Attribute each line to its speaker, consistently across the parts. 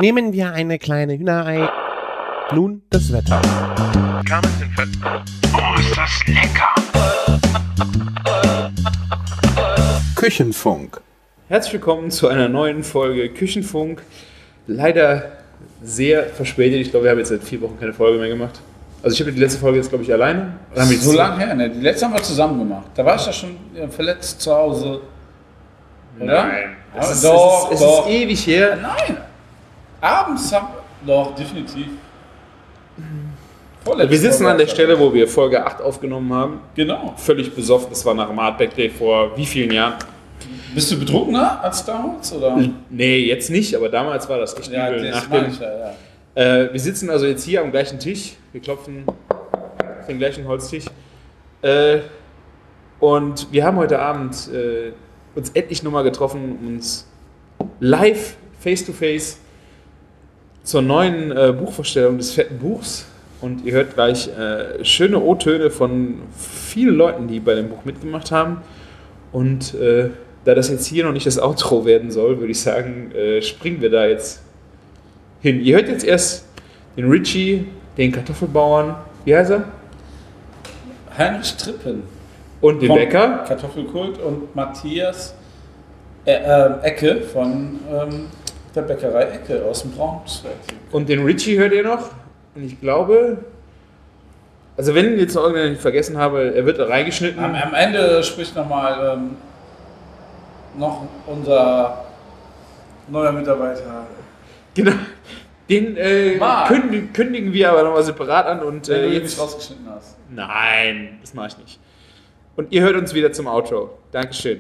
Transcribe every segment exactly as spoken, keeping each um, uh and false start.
Speaker 1: Nehmen wir eine kleine Hühnerei. Nun das Wetter.
Speaker 2: Oh, ist das lecker!
Speaker 3: Küchenfunk.
Speaker 4: Herzlich willkommen zu einer neuen Folge Küchenfunk. Leider sehr verspätet. Ich glaube, wir haben jetzt seit vier Wochen keine Folge mehr gemacht. Also ich habe die letzte Folge jetzt, glaube ich, alleine.
Speaker 3: Das ist so lange her, ne? Die letzte haben wir zusammen gemacht. Da war ich ja schon verletzt zu Hause. Oder?
Speaker 4: Nein.
Speaker 3: Es
Speaker 4: Es ist,
Speaker 3: doch,
Speaker 4: es ist,
Speaker 3: doch.
Speaker 4: es ist ewig her.
Speaker 3: Nein. Abends haben wir... Doch, definitiv. Vorletzte
Speaker 4: Wir sitzen
Speaker 3: Folge
Speaker 4: an der
Speaker 3: war
Speaker 4: Stelle, wo wir Folge acht aufgenommen haben.
Speaker 3: Genau.
Speaker 4: Völlig besoffen. Das war nach dem Artback Day vor wie vielen Jahren?
Speaker 3: Bist du betrunkener als damals? Oder?
Speaker 4: Nee, jetzt nicht, aber damals war das echt
Speaker 3: Ja,
Speaker 4: übel.
Speaker 3: das
Speaker 4: Nach
Speaker 3: meine
Speaker 4: dem,
Speaker 3: ich ja, ja.
Speaker 4: äh, wir sitzen also jetzt hier am gleichen Tisch. Wir klopfen auf den gleichen Holztisch. Äh, und wir haben heute Abend äh, uns endlich nochmal getroffen, um uns live, face-to-face, zur neuen äh, Buchvorstellung des fetten Buchs. Und ihr hört gleich äh, schöne O-Töne von vielen Leuten, die bei dem Buch mitgemacht haben. Und äh, da das jetzt hier noch nicht das Outro werden soll, würde ich sagen, äh, springen wir da jetzt hin. Ihr hört jetzt erst den Richie, den Kartoffelbauern, wie heißt er?
Speaker 3: Heinrich Trippen.
Speaker 4: Und den
Speaker 3: Vom
Speaker 4: Bäcker.
Speaker 3: Kartoffelkult und Matthias äh, äh, Ecke von ähm, der Bäckerei Ecke aus dem Braunschweig.
Speaker 4: Und den Richie hört ihr noch. Und ich glaube, also wenn ich jetzt noch irgendeinen vergessen habe, er wird da reingeschnitten.
Speaker 3: Am, am Ende spricht nochmal ähm, noch unser neuer Mitarbeiter.
Speaker 4: Genau. Den äh,
Speaker 3: Marc.
Speaker 4: kündigen, kündigen wir aber nochmal separat an. Und
Speaker 3: Wenn
Speaker 4: äh,
Speaker 3: du ihn
Speaker 4: jetzt
Speaker 3: nicht rausgeschnitten hast.
Speaker 4: Nein, das mache ich nicht. Und ihr hört uns wieder zum Outro. Dankeschön.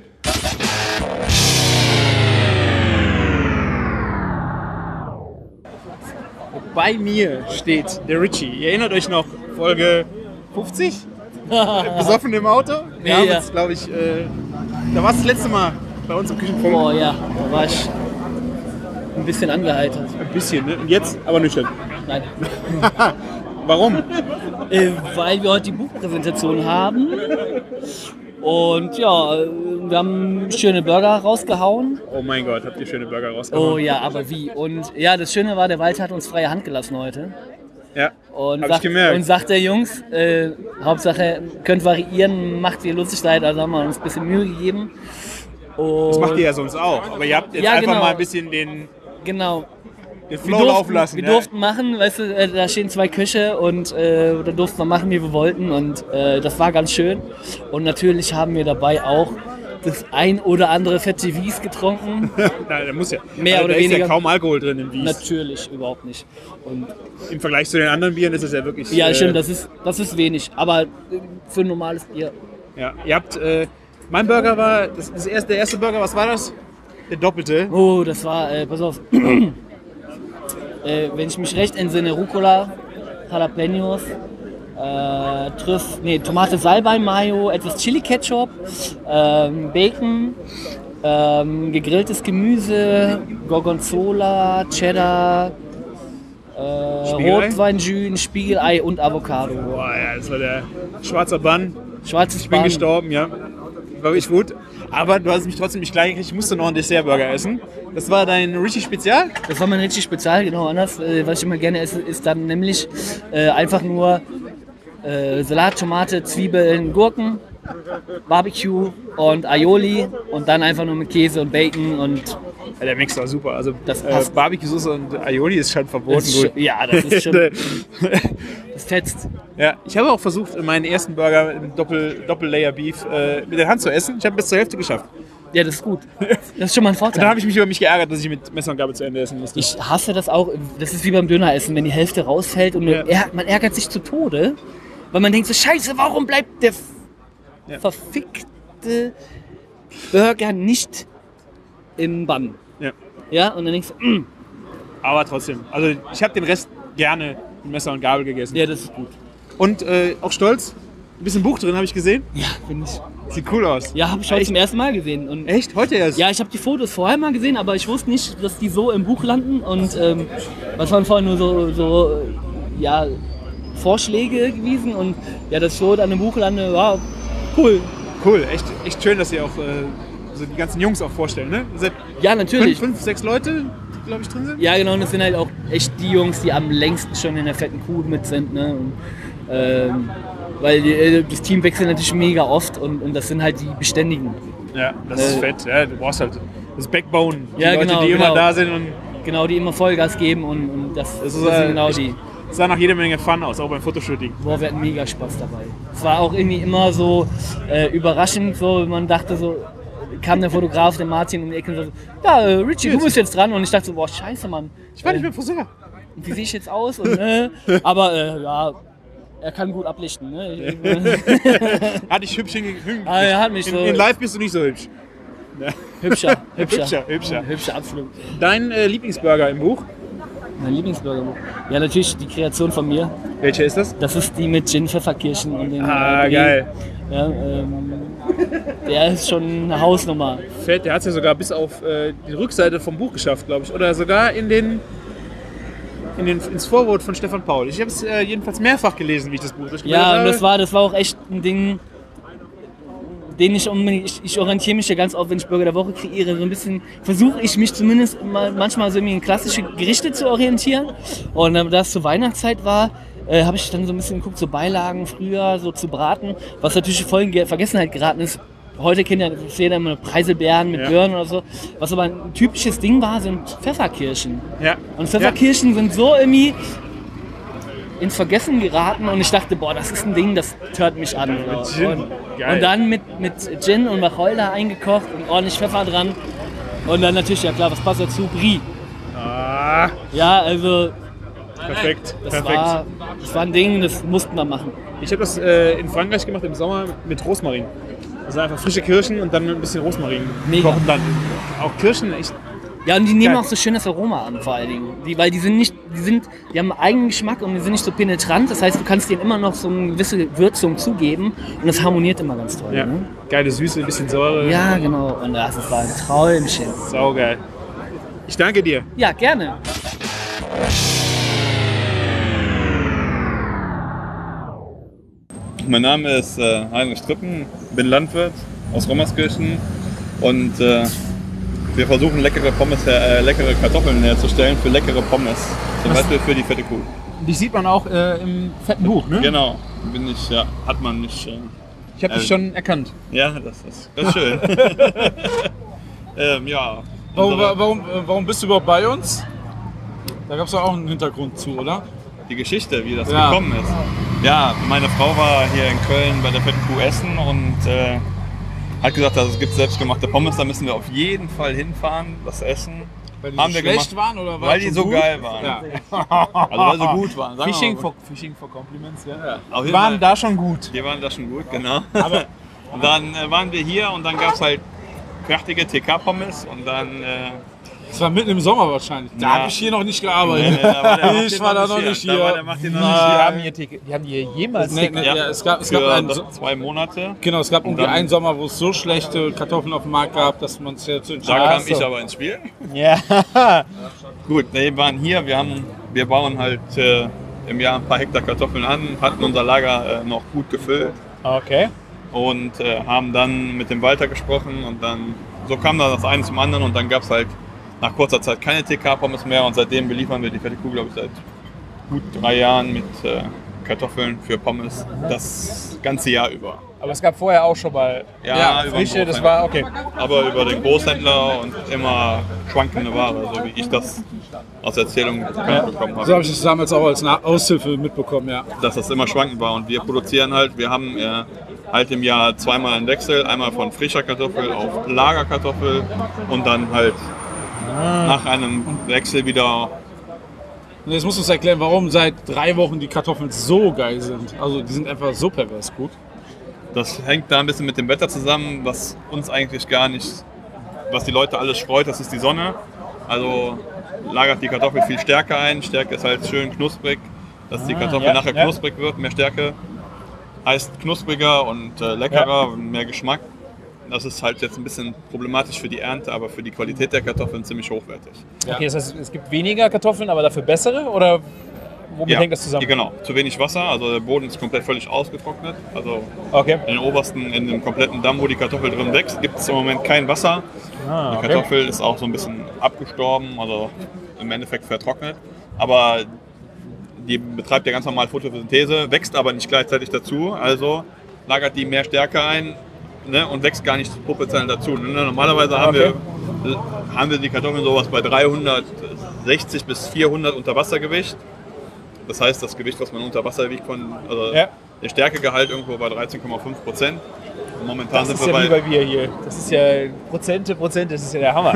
Speaker 4: Bei mir steht der Richie. Ihr erinnert euch noch, Folge fünfzig? Besoffen im Auto? Wir
Speaker 5: Nee,
Speaker 4: haben
Speaker 5: ja.
Speaker 4: uns, glaube ich, äh, da war es das letzte Mal bei uns im Küchenfunk.
Speaker 5: Oh ja, da war ich ein bisschen angeheitert.
Speaker 4: Ein bisschen, ne? Und jetzt aber nüchtern.
Speaker 5: Nein.
Speaker 4: Warum?
Speaker 5: Äh, weil wir heute die Buchpräsentation haben. Und ja, äh, wir haben schöne Burger rausgehauen.
Speaker 4: Oh mein Gott, habt ihr schöne Burger rausgehauen?
Speaker 5: Oh ja, aber wie? Und ja, das Schöne war, der Walter hat uns freie Hand gelassen heute.
Speaker 4: Ja,
Speaker 5: Und
Speaker 4: hab ich
Speaker 5: sagt,
Speaker 4: gemerkt.
Speaker 5: und sagt der Jungs, äh, Hauptsache könnt variieren, macht wie ihr lustig seid. Also haben wir uns ein bisschen Mühe gegeben. Und
Speaker 4: Das macht ihr ja sonst auch. Aber ihr habt jetzt
Speaker 5: Ja,
Speaker 4: einfach
Speaker 5: genau.
Speaker 4: mal ein bisschen den,
Speaker 5: genau.
Speaker 4: den
Speaker 5: Wir
Speaker 4: Flow
Speaker 5: durften,
Speaker 4: laufen lassen.
Speaker 5: wir
Speaker 4: ja?
Speaker 5: durften machen, weißt du, äh, da stehen zwei Köche und äh, da durften wir machen, wie wir wollten und äh, das war ganz schön. Und natürlich haben wir dabei auch das ein oder andere fette Wies getrunken.
Speaker 4: Nein, da muss ja.
Speaker 5: Mehr
Speaker 4: also
Speaker 5: oder
Speaker 4: da ist
Speaker 5: weniger.
Speaker 4: ja kaum Alkohol drin im Wies.
Speaker 5: Natürlich, überhaupt nicht. Und
Speaker 4: Im Vergleich zu den anderen Bieren ist es ja wirklich.
Speaker 5: ja,
Speaker 4: äh,
Speaker 5: stimmt, das ist, das ist wenig, aber äh, für ein normales Bier.
Speaker 4: Ja, ihr habt. Äh, mein Burger war. Das, das erste, der erste Burger, was war das? Der doppelte.
Speaker 5: Oh, das war, äh, pass auf, äh, wenn ich mich recht entsinne, Rucola, Jalapenos, äh, Trüff, nee, Tomate, Salbei, Mayo, etwas Chili-Ketchup, ähm, Bacon, ähm, gegrilltes Gemüse, Gorgonzola, Cheddar, äh,
Speaker 4: Spiegelei?
Speaker 5: Rotweinjus, Spiegelei und Avocado.
Speaker 4: Boah, ja, das war der schwarzer Bann.
Speaker 5: Schwarzes
Speaker 4: Ich bin
Speaker 5: Bann.
Speaker 4: gestorben, ja. War wirklich gut. Aber du hast mich trotzdem nicht gleich gekriegt. Ich musste noch einen Dessertburger essen. Das war dein richtig Spezial?
Speaker 5: Das war mein richtig Spezial, genau anders. Äh, was ich immer gerne esse, ist dann nämlich äh, einfach nur äh, Salat, Tomate, Zwiebeln, Gurken, Barbecue und Aioli und dann einfach nur mit Käse und Bacon und
Speaker 4: Ja, der Mix war super. Also
Speaker 5: Das
Speaker 4: äh,
Speaker 5: passt.
Speaker 4: Barbecue-Soße und Aioli ist schon verboten
Speaker 5: das ist
Speaker 4: gut.
Speaker 5: schon, ja, das ist schon, das fetzt.
Speaker 4: Ja, ich habe auch versucht, meinen ersten Burger im Doppel, Doppel-Layer-Beef äh, mit der Hand zu essen. Ich habe bis zur Hälfte geschafft.
Speaker 5: Ja, das ist gut. Das ist schon mal ein
Speaker 4: Und dann
Speaker 5: Vorteil.
Speaker 4: habe ich mich über mich geärgert, dass ich mit Messer und Gabel zu Ende essen musste.
Speaker 5: Ich hasse das auch. Das ist wie beim Döneressen, wenn die Hälfte rausfällt und
Speaker 4: Ja.
Speaker 5: er, man ärgert sich zu Tode, weil man denkt so, scheiße, warum bleibt der f-
Speaker 4: Ja.
Speaker 5: verfickte Burger nicht im Bann?
Speaker 4: Ja.
Speaker 5: Ja, und dann denkst du, mm,
Speaker 4: Aber trotzdem. Also ich habe den Rest gerne mit Messer und Gabel gegessen.
Speaker 5: ja, das ist gut.
Speaker 4: Und äh, auch stolz. Ein bisschen Buch drin, habe ich gesehen.
Speaker 5: Ja, finde ich.
Speaker 4: Sieht cool aus.
Speaker 5: Ja, habe ich heute zum ersten Mal gesehen. Und
Speaker 4: Echt? Heute erst?
Speaker 5: ja, ich habe die Fotos vorher mal gesehen, aber ich wusste nicht, dass die so im Buch landen. Und ähm, was waren vorher nur so, so ja, Vorschläge gewesen. Und ja, das so dann im Buch lande, war cool.
Speaker 4: Cool. Echt, echt schön, dass ihr auch äh, so die ganzen Jungs auch vorstellen, ne? Ihr seid
Speaker 5: Ja,
Speaker 4: fünf,
Speaker 5: natürlich.
Speaker 4: fünf, sechs Leute. glaube ich, drin sind.
Speaker 5: Ja, genau, und das sind halt auch echt die Jungs, die am längsten schon in der fetten Kuh mit sind. Ne? Und, ähm, weil die, das Team wechselt natürlich mega oft und, und das sind halt die Beständigen.
Speaker 4: Ja, das ist
Speaker 5: Äh,
Speaker 4: fett. Ja, du brauchst halt das Backbone. Die
Speaker 5: Ja,
Speaker 4: Leute,
Speaker 5: genau,
Speaker 4: die
Speaker 5: genau.
Speaker 4: immer da sind und
Speaker 5: Genau, die immer Vollgas geben und, und das,
Speaker 4: Das
Speaker 5: das,
Speaker 4: ist,
Speaker 5: sind
Speaker 4: äh,
Speaker 5: genau
Speaker 4: ich-
Speaker 5: die.
Speaker 4: es sah nach jeder Menge Fun aus, auch beim Fotoshooting.
Speaker 5: Boah, wir hatten mega Spaß dabei. Es war auch irgendwie immer so äh, überraschend, so man dachte so, kam der Fotograf, der Martin um die Ecke und so, ja, äh, Richie, du bist jetzt dran. Und ich dachte so, boah, scheiße, Mann.
Speaker 4: Ich war nicht
Speaker 5: äh,
Speaker 4: mehr Friseur.
Speaker 5: Wie sehe ich jetzt aus? Und, äh, aber äh, ja, er kann gut ablichten. Ne? Ich,
Speaker 4: Hat dich hübsch hingekriegt.
Speaker 5: Ah, er hat mich
Speaker 4: in,
Speaker 5: so-
Speaker 4: in live bist du nicht so hübsch.
Speaker 5: hübscher, hübscher.
Speaker 4: Hübscher, hübscher.
Speaker 5: Hübscher, absolut.
Speaker 4: Dein äh, Lieblingsburger im Buch?
Speaker 5: Mein Lieblingsburger. Ja, natürlich die Kreation von mir.
Speaker 4: Welcher ist das?
Speaker 5: Das ist die mit Gin, Pfefferkirschen und dem
Speaker 4: Ah,
Speaker 5: äh, Brie.
Speaker 4: geil.
Speaker 5: Ja, ähm, der ist schon eine Hausnummer.
Speaker 4: Fett, der hat es ja sogar bis auf äh, die Rückseite vom Buch geschafft, glaube ich. Oder sogar in den, in den, ins Vorwort von Stefan Paul. Ich habe es äh, jedenfalls mehrfach gelesen, wie ich das Buch durchgelesen
Speaker 5: Ja,
Speaker 4: habe.
Speaker 5: und das war, das war auch echt ein Ding, den ich unbedingt, ich, ich orientiere mich ja ganz oft, wenn ich Burger der Woche kreiere, so ein bisschen, versuche ich mich zumindest mal, manchmal so irgendwie in klassische Gerichte zu orientieren. Und äh, da es zur Weihnachtszeit war, äh, habe ich dann so ein bisschen geguckt, so Beilagen früher, so zu braten, was natürlich voll in Vergessenheit geraten ist. Heute kennt ja jeder immer Preiselbeeren mit
Speaker 4: Ja.
Speaker 5: Birnen oder so. Was aber ein typisches Ding war, sind Pfefferkirschen.
Speaker 4: Ja.
Speaker 5: Und Pfefferkirschen sind so irgendwie ins Vergessen geraten und ich dachte, boah, das ist ein Ding, das tört mich an.
Speaker 4: Mit
Speaker 5: So.
Speaker 4: Gin.
Speaker 5: Und,
Speaker 4: Geil.
Speaker 5: und dann mit, mit Gin und Wacholder eingekocht und ordentlich Pfeffer dran. Und dann natürlich, ja klar, was passt dazu? Brie.
Speaker 4: Ah,
Speaker 5: Ja, also
Speaker 4: perfekt.
Speaker 5: das,
Speaker 4: perfekt.
Speaker 5: war, das war ein Ding, das mussten wir machen.
Speaker 4: Ich habe das äh, in Frankreich gemacht im Sommer mit Rosmarin. Also einfach frische Kirschen und dann mit ein bisschen Rosmarin
Speaker 5: Mega.
Speaker 4: kochen dann. Auch Kirschen, ich,
Speaker 5: Ja, und die nehmen
Speaker 4: Geil.
Speaker 5: auch so schönes Aroma an, vor allen Dingen. Die, weil die sind nicht, die sind, die haben einen eigenen Geschmack und die sind nicht so penetrant. Das heißt, du kannst denen immer noch so eine gewisse Würzung zugeben und das harmoniert immer ganz toll.
Speaker 4: ja,
Speaker 5: Ne?
Speaker 4: geile Süße, ein bisschen Säure.
Speaker 5: Ja, genau. Und das war ein Träumchen.
Speaker 4: Saugeil. Ich danke dir.
Speaker 5: Ja, gerne.
Speaker 2: Mein Name ist äh, Heinrich Strippen, bin Landwirt aus Rommerskirchen und äh, wir versuchen leckere Pommes, her, äh, leckere Kartoffeln herzustellen für leckere Pommes. Zum Beispiel für die fette Kuh.
Speaker 4: Dich sieht man auch äh, im fetten Buch, ne?
Speaker 2: Genau, bin ich, ja, hat man nicht. Äh,
Speaker 4: Ich habe dich
Speaker 2: äh,
Speaker 4: schon erkannt.
Speaker 2: Ja, das ist, das ist schön. ähm, ja.
Speaker 3: Warum,
Speaker 2: unsere-
Speaker 3: warum, äh, warum bist du überhaupt bei uns? Da gab es ja auch einen Hintergrund zu, oder?
Speaker 2: Die Geschichte, wie das
Speaker 3: Ja.
Speaker 2: gekommen ist. Ja, meine Frau war hier in Köln bei der fetten Kuh essen und äh, hat gesagt, also es gibt selbstgemachte Pommes, da müssen wir auf jeden Fall hinfahren, das essen.
Speaker 3: Weil die
Speaker 2: Haben
Speaker 3: so
Speaker 2: wir
Speaker 3: schlecht
Speaker 2: gemacht.
Speaker 3: waren oder war
Speaker 2: Weil
Speaker 3: es
Speaker 2: die
Speaker 3: so
Speaker 2: so
Speaker 3: gut?
Speaker 2: geil waren.
Speaker 3: Ja.
Speaker 2: Also weil sie gut waren. sagen wir
Speaker 4: Fishing
Speaker 2: mal.
Speaker 4: for, Fishing for Compliments, ja.
Speaker 2: Auf
Speaker 4: Die
Speaker 2: jeden
Speaker 4: waren
Speaker 2: Fall.
Speaker 4: da schon gut.
Speaker 2: Die waren da schon gut, genau. Und dann äh, waren wir hier und dann gab es halt fertige T K-Pommes und dann... Äh,
Speaker 3: Das war mitten im Sommer wahrscheinlich. Da
Speaker 2: Ja.
Speaker 3: habe ich hier noch nicht gearbeitet.
Speaker 2: nee, da war der
Speaker 3: ich war da noch nicht
Speaker 2: Da war der
Speaker 3: hier.
Speaker 2: Martin noch
Speaker 4: Die
Speaker 2: nicht hier.
Speaker 4: haben hier, die haben hier jemals
Speaker 3: Nee, nee,
Speaker 2: Ja,
Speaker 3: ja, es gab, es gab
Speaker 2: für
Speaker 3: einen,
Speaker 2: zwei Monate.
Speaker 3: genau, es gab irgendwie
Speaker 2: dann-
Speaker 3: einen Sommer, wo es so schlechte Kartoffeln auf dem Markt gab, dass man es jetzt
Speaker 2: Da
Speaker 3: entschieden
Speaker 2: kam
Speaker 3: hat.
Speaker 2: ich aber ins Spiel.
Speaker 4: Ja.
Speaker 2: Gut, wir waren hier, wir, haben, wir bauen halt äh, im Jahr ein paar Hektar Kartoffeln an, hatten unser Lager äh, noch gut gefüllt
Speaker 4: Okay.
Speaker 2: und äh, haben dann mit dem Walter gesprochen und dann so kam dann das eine zum anderen und dann gab es halt nach kurzer Zeit keine T K-Pommes mehr und seitdem beliefern wir die fette Kuh, glaube ich, seit gut drei Jahren mit äh, Kartoffeln für Pommes das ganze Jahr über.
Speaker 4: Aber es gab vorher auch schon mal
Speaker 2: Ja, über den
Speaker 4: frische, das
Speaker 2: Großhändler.
Speaker 4: war okay.
Speaker 2: Aber über den Großhändler und immer schwankende Ware, so wie ich das aus Erzählungen bekannt bekommen habe.
Speaker 3: So habe ich das damals auch als Na- Aushilfe mitbekommen, ja.
Speaker 2: Dass das immer schwankend war und wir produzieren halt, wir haben äh, halt im Jahr zweimal einen Wechsel, einmal von frischer Kartoffel auf Lagerkartoffel und dann halt nach einem Wechsel wieder.
Speaker 3: Und jetzt musst du uns erklären, warum seit drei Wochen die Kartoffeln so geil sind. Also die sind einfach so pervers gut.
Speaker 2: Das hängt da ein bisschen mit dem Wetter zusammen, was uns eigentlich gar nicht, was die Leute alles freut, das ist die Sonne. Also lagert die Kartoffel viel stärker ein, Stärke ist halt schön knusprig, dass die Kartoffel
Speaker 4: ja,
Speaker 2: nachher
Speaker 4: ja.
Speaker 2: knusprig wird, mehr Stärke heißt knuspriger und äh, leckerer und mehr Geschmack. Das ist halt jetzt ein bisschen problematisch für die Ernte, aber für die Qualität der Kartoffeln ziemlich hochwertig.
Speaker 4: Okay, das heißt, es gibt weniger Kartoffeln, aber dafür bessere? Oder
Speaker 6: womit
Speaker 2: Ja,
Speaker 6: hängt das zusammen?
Speaker 2: genau. Zu wenig Wasser, also der Boden ist komplett völlig ausgetrocknet. Also
Speaker 6: Okay.
Speaker 2: in den obersten, in dem kompletten Damm, wo die Kartoffel drin wächst, gibt es im Moment kein Wasser.
Speaker 6: Ah,
Speaker 2: Die
Speaker 6: okay.
Speaker 2: Kartoffel ist auch so ein bisschen abgestorben, also im Endeffekt vertrocknet. Aber die betreibt ja ganz normal Photosynthese, wächst aber nicht gleichzeitig dazu. Also lagert die mehr Stärke ein, ne, und wächst gar nicht proportional dazu. Ne? Normalerweise haben,
Speaker 6: Okay.
Speaker 2: wir, haben wir die Kartoffeln sowas bei dreihundertsechzig bis vierhundert Unterwassergewicht. Das heißt, das Gewicht, was man unter Wasser wiegt, von, also
Speaker 6: Ja.
Speaker 2: der Stärkegehalt irgendwo bei dreizehn Komma fünf Prozent. Momentan
Speaker 6: Das
Speaker 2: sind
Speaker 6: ist
Speaker 2: wir
Speaker 6: ja wie
Speaker 2: bei,
Speaker 6: bei wir hier. Das ist ja Prozente, Prozent, das ist ja der Hammer.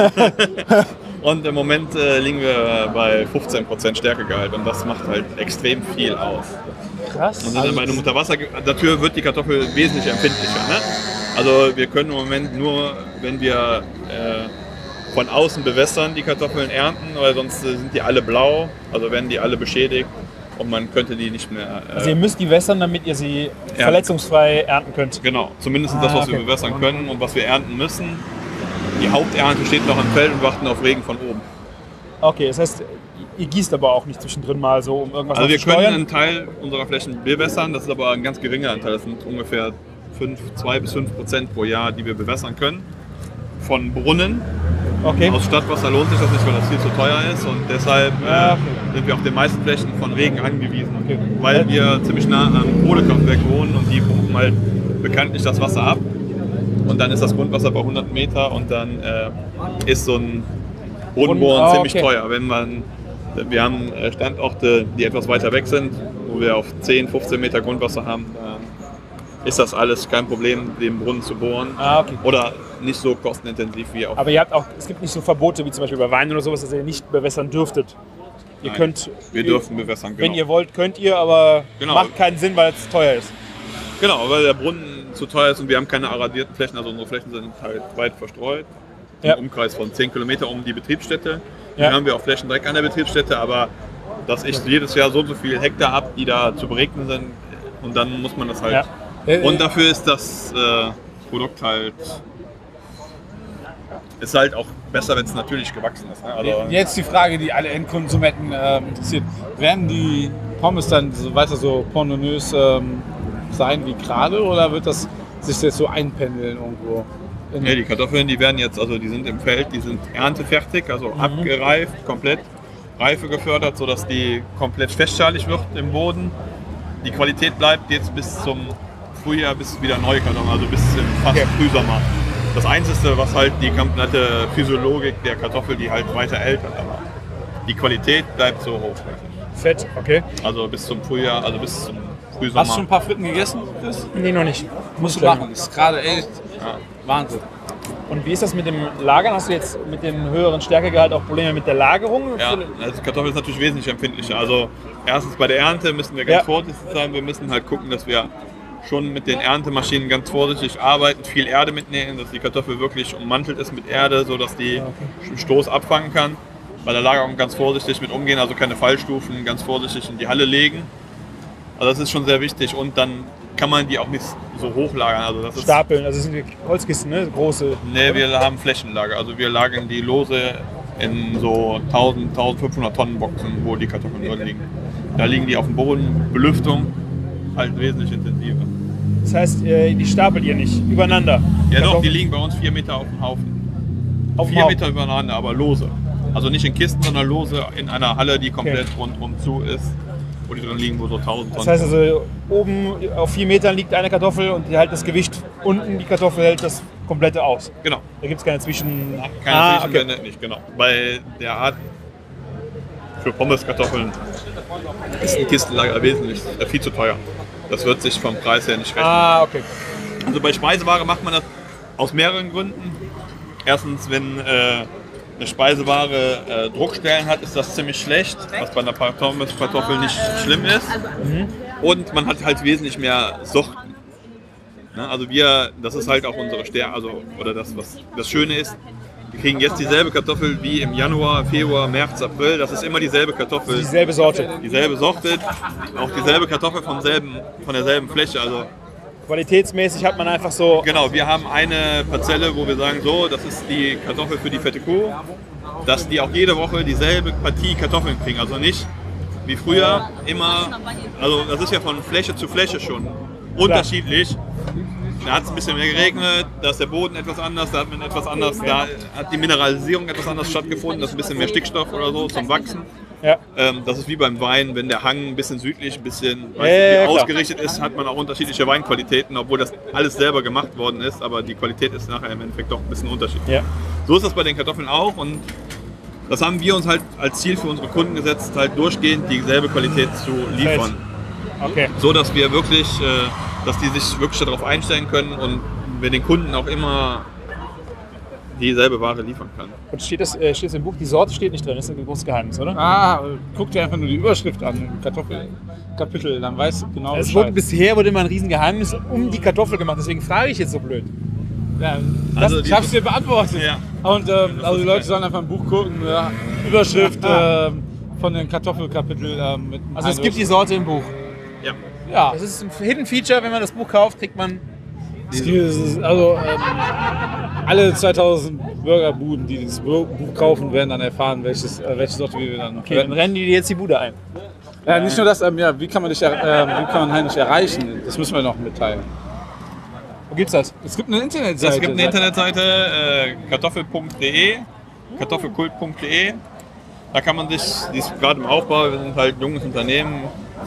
Speaker 2: und im Moment äh, liegen wir bei fünfzehn Prozent Stärkegehalt und das macht halt extrem viel aus.
Speaker 6: Krass.
Speaker 2: Und dann bei einem Unterwasser, dafür wird die Kartoffel wesentlich empfindlicher. Ne? Also wir können im Moment nur, wenn wir äh, von außen bewässern, die Kartoffeln ernten, weil sonst äh, sind die alle blau, also werden die alle beschädigt und man könnte die nicht mehr... Äh,
Speaker 6: Also ihr müsst die wässern, damit ihr sie
Speaker 2: Ja.
Speaker 6: verletzungsfrei ernten könnt.
Speaker 2: genau, zumindest
Speaker 6: Ah,
Speaker 2: das, was
Speaker 6: okay.
Speaker 2: wir bewässern können und was wir ernten müssen. Die Haupternte steht noch im Feld und warten auf Regen von oben.
Speaker 6: Okay, das heißt, ihr gießt aber auch nicht zwischendrin mal so, um irgendwas
Speaker 2: Also wir
Speaker 6: zu
Speaker 2: können
Speaker 6: steuern?
Speaker 2: einen Teil unserer Flächen bewässern, das ist aber ein ganz geringer Anteil. Das sind ungefähr fünf, zwei bis fünf Prozent pro Jahr, die wir bewässern können. Von Brunnen.
Speaker 6: Okay.
Speaker 2: Aus Stadtwasser lohnt sich das nicht, weil das viel zu teuer ist und deshalb äh,
Speaker 6: Ja, okay.
Speaker 2: sind wir auf den meisten Flächen von Regen angewiesen.
Speaker 6: Okay.
Speaker 2: Weil wir ziemlich nah am Kohlekraftwerk wohnen und die pumpen halt bekanntlich das Wasser ab. Und dann ist das Grundwasser bei hundert Meter und dann äh, ist so ein Bodenbohren
Speaker 6: Ah,
Speaker 2: ziemlich
Speaker 6: okay.
Speaker 2: teuer. Wenn man, wir haben äh, Standorte, die etwas weiter weg sind, wo wir auf zehn, fünfzehn Meter Grundwasser haben, dann ist das alles kein Problem, den Brunnen zu bohren.
Speaker 6: Ah, okay.
Speaker 2: Oder nicht so kostenintensiv wie auf.
Speaker 6: Aber ihr habt auch, es gibt nicht so Verbote wie zum Beispiel bei Wein oder sowas, dass ihr nicht bewässern dürftet. Ihr
Speaker 2: Nein,
Speaker 6: könnt,
Speaker 2: wir dürfen bewässern, genau.
Speaker 6: wenn ihr wollt, könnt ihr, aber
Speaker 2: Genau.
Speaker 6: macht keinen Sinn, weil es teuer ist.
Speaker 2: Genau, weil der Brunnen zu teuer ist und wir haben keine aradierten Flächen, also unsere Flächen sind halt weit verstreut. Im
Speaker 6: Ja.
Speaker 2: Umkreis von zehn Kilometer um die Betriebsstätte.
Speaker 6: Ja.
Speaker 2: Dann haben wir auch Flächen direkt an der Betriebsstätte, aber das ist jedes Jahr so und so viel Hektar ab, die da zu beregnen sind und dann muss man das halt.
Speaker 6: Ja.
Speaker 2: Und dafür ist das äh, Produkt halt. Ist halt auch besser, wenn es natürlich gewachsen ist. Ne? Also,
Speaker 3: Jetzt die Frage, die alle Endkonsumenten äh, interessiert. Werden die Pommes dann so weiter so pornonös ähm, sein wie gerade oder wird das sich jetzt so einpendeln irgendwo? In
Speaker 2: Ja, die Kartoffeln, die werden jetzt, also die sind im Feld, die sind erntefertig, also abgereift, komplett Reife gefördert, sodass die komplett festschalig wird im Boden. Die Qualität bleibt jetzt bis zum Frühjahr, bis wieder neue Kartoffeln, also bis im fast Frühsommer. Das Einzige, was halt die komplette Physiologik der Kartoffel, die halt weiter älter, aber die Qualität bleibt so hoch.
Speaker 6: Fett, okay.
Speaker 2: Also bis zum Frühjahr, also bis zum Frühsommer.
Speaker 3: Hast du schon ein paar Fritten gegessen, Chris?
Speaker 6: Nee, noch nicht.
Speaker 3: Musst du machen. Das ist gerade echt
Speaker 2: Ja.
Speaker 3: Wahnsinn.
Speaker 6: Und wie ist das mit dem Lagern? Hast du jetzt mit dem höheren Stärkegehalt auch Probleme mit der Lagerung?
Speaker 2: Ja, also Kartoffel ist natürlich wesentlich empfindlicher. Also erstens bei der Ernte müssen wir ganz
Speaker 6: Ja.
Speaker 2: vorsichtig sein. Wir müssen halt gucken, dass wir schon mit den Erntemaschinen ganz vorsichtig arbeiten, viel Erde mitnehmen, dass die Kartoffel wirklich ummantelt ist mit Erde, sodass die einen Stoß abfangen kann. Bei der Lagerung ganz vorsichtig mit umgehen, also keine Fallstufen, ganz vorsichtig in die Halle legen. Also das ist schon sehr wichtig und dann kann man die auch nicht so hoch lagern. Also das ist,
Speaker 6: Stapeln, also das sind Holzkisten, ne? Große.
Speaker 2: nee, wir haben Flächenlager. Also wir lagern die lose in so tausend, eintausendfünfhundert Tonnen Boxen, wo die Kartoffeln drin liegen. Da liegen die auf dem Boden, Belüftung halt wesentlich intensiver.
Speaker 6: Das heißt, äh, die stapelt ihr nicht übereinander.
Speaker 2: Ja doch, die
Speaker 6: Kartoffeln
Speaker 2: liegen bei uns vier Meter auf dem Haufen.
Speaker 6: auf dem
Speaker 2: Vier
Speaker 6: Haufen.
Speaker 2: Meter übereinander, aber lose. Also nicht in Kisten, sondern lose in einer Halle, die komplett rundum zu ist, wo die drin liegen, wo so tausend Tonnen.
Speaker 6: Das heißt also, oben auf vier Metern liegt eine Kartoffel und die hält das Gewicht, unten die Kartoffel hält das komplette aus.
Speaker 2: genau.
Speaker 6: Da gibt es keine Zwischen...
Speaker 2: Keine
Speaker 6: Ah,
Speaker 2: Zwischenwände, nicht genau. Bei der Art für Pommeskartoffeln ist ein Kistenlager wesentlich äh, viel zu teuer. Das wird sich vom Preis her nicht rechnen.
Speaker 6: Ah, okay.
Speaker 2: Also bei Speiseware macht man das aus mehreren Gründen. Erstens, wenn äh, eine Speiseware äh, Druckstellen hat, ist das ziemlich schlecht, was bei einer Pommeskartoffel nicht schlimm ist. Und man hat halt wesentlich mehr Sorten. Ne? Also wir, das ist halt auch unsere Stärke, also oder das, was das Schöne ist, wir kriegen jetzt dieselbe Kartoffel wie im Januar, Februar, März, April. Das ist immer dieselbe Kartoffel.
Speaker 6: Dieselbe Sorte.
Speaker 2: Dieselbe Sorte, auch dieselbe Kartoffel vom selben, von derselben Fläche. Also
Speaker 6: Qualitätsmäßig hat man einfach so...
Speaker 2: genau, wir haben eine Parzelle, wo wir sagen, so, das ist die Kartoffel für die fette Kuh, dass die auch jede Woche dieselbe Partie Kartoffeln kriegen. Also nicht wie früher immer, also das ist ja von Fläche zu Fläche schon unterschiedlich. Da hat es ein bisschen mehr geregnet, da ist der Boden etwas anders, da hat man etwas anders, da hat die Mineralisierung etwas anders stattgefunden, da ist ein bisschen mehr Stickstoff oder so zum Wachsen.
Speaker 6: Ja.
Speaker 2: Ähm, das ist wie beim Wein, wenn der Hang ein bisschen südlich, ein bisschen
Speaker 6: Ja, ja, ja, klar.
Speaker 2: ausgerichtet ist, hat man auch unterschiedliche Weinqualitäten, obwohl das alles selber gemacht worden ist, aber die Qualität ist nachher im Endeffekt doch ein bisschen unterschiedlich.
Speaker 6: Ja.
Speaker 2: So ist das bei den Kartoffeln auch und das haben wir uns halt als Ziel für unsere Kunden gesetzt, halt durchgehend dieselbe Qualität zu liefern.
Speaker 6: Okay.
Speaker 2: So dass wir wirklich, äh, dass die sich wirklich darauf einstellen können und wir den Kunden auch immer dieselbe Ware liefern können.
Speaker 6: Und steht das, äh, steht das im Buch? Die Sorte steht nicht drin, das ist ein großes Geheimnis, oder?
Speaker 3: Ah, guck dir einfach nur die Überschrift an, im Kartoffelkapitel, dann weißt du genau
Speaker 6: Es
Speaker 3: Bescheid.
Speaker 6: wurde, bisher wurde immer ein Riesengeheimnis um die Kartoffel gemacht, deswegen frage ich jetzt so blöd.
Speaker 3: Ja, das,
Speaker 2: Also
Speaker 3: ich hab's dir beantwortet.
Speaker 2: Ja.
Speaker 3: Und ähm, also die Leute sollen einfach ein Buch gucken, ja. Überschrift ähm, von den Kartoffelkapitel ähm, mit
Speaker 6: Also es gibt die Sorte im Buch.
Speaker 2: Ja.
Speaker 3: ja.
Speaker 6: Das ist ein Hidden Feature, wenn man das Buch kauft, kriegt man...
Speaker 3: Es gibt- es ist- Also ähm, alle zweitausend Burgerbuden, die dieses Buch kaufen, werden dann erfahren, welches, äh, welche Sorte wir dann
Speaker 6: Okay, dann rennen die dir jetzt die Bude ein.
Speaker 3: Ja, nicht nur das, ähm, ja, wie kann man dich, er- ähm, wie kann man Heinrich erreichen? Das müssen wir noch mitteilen.
Speaker 6: Wo gibt's das?
Speaker 3: Es gibt eine Internetseite.
Speaker 2: Es gibt eine Internetseite, äh, kartoffel punkt de, kartoffelkult punkt de. Da kann man sich, die ist gerade im Aufbau, wir sind halt ein junges Unternehmen,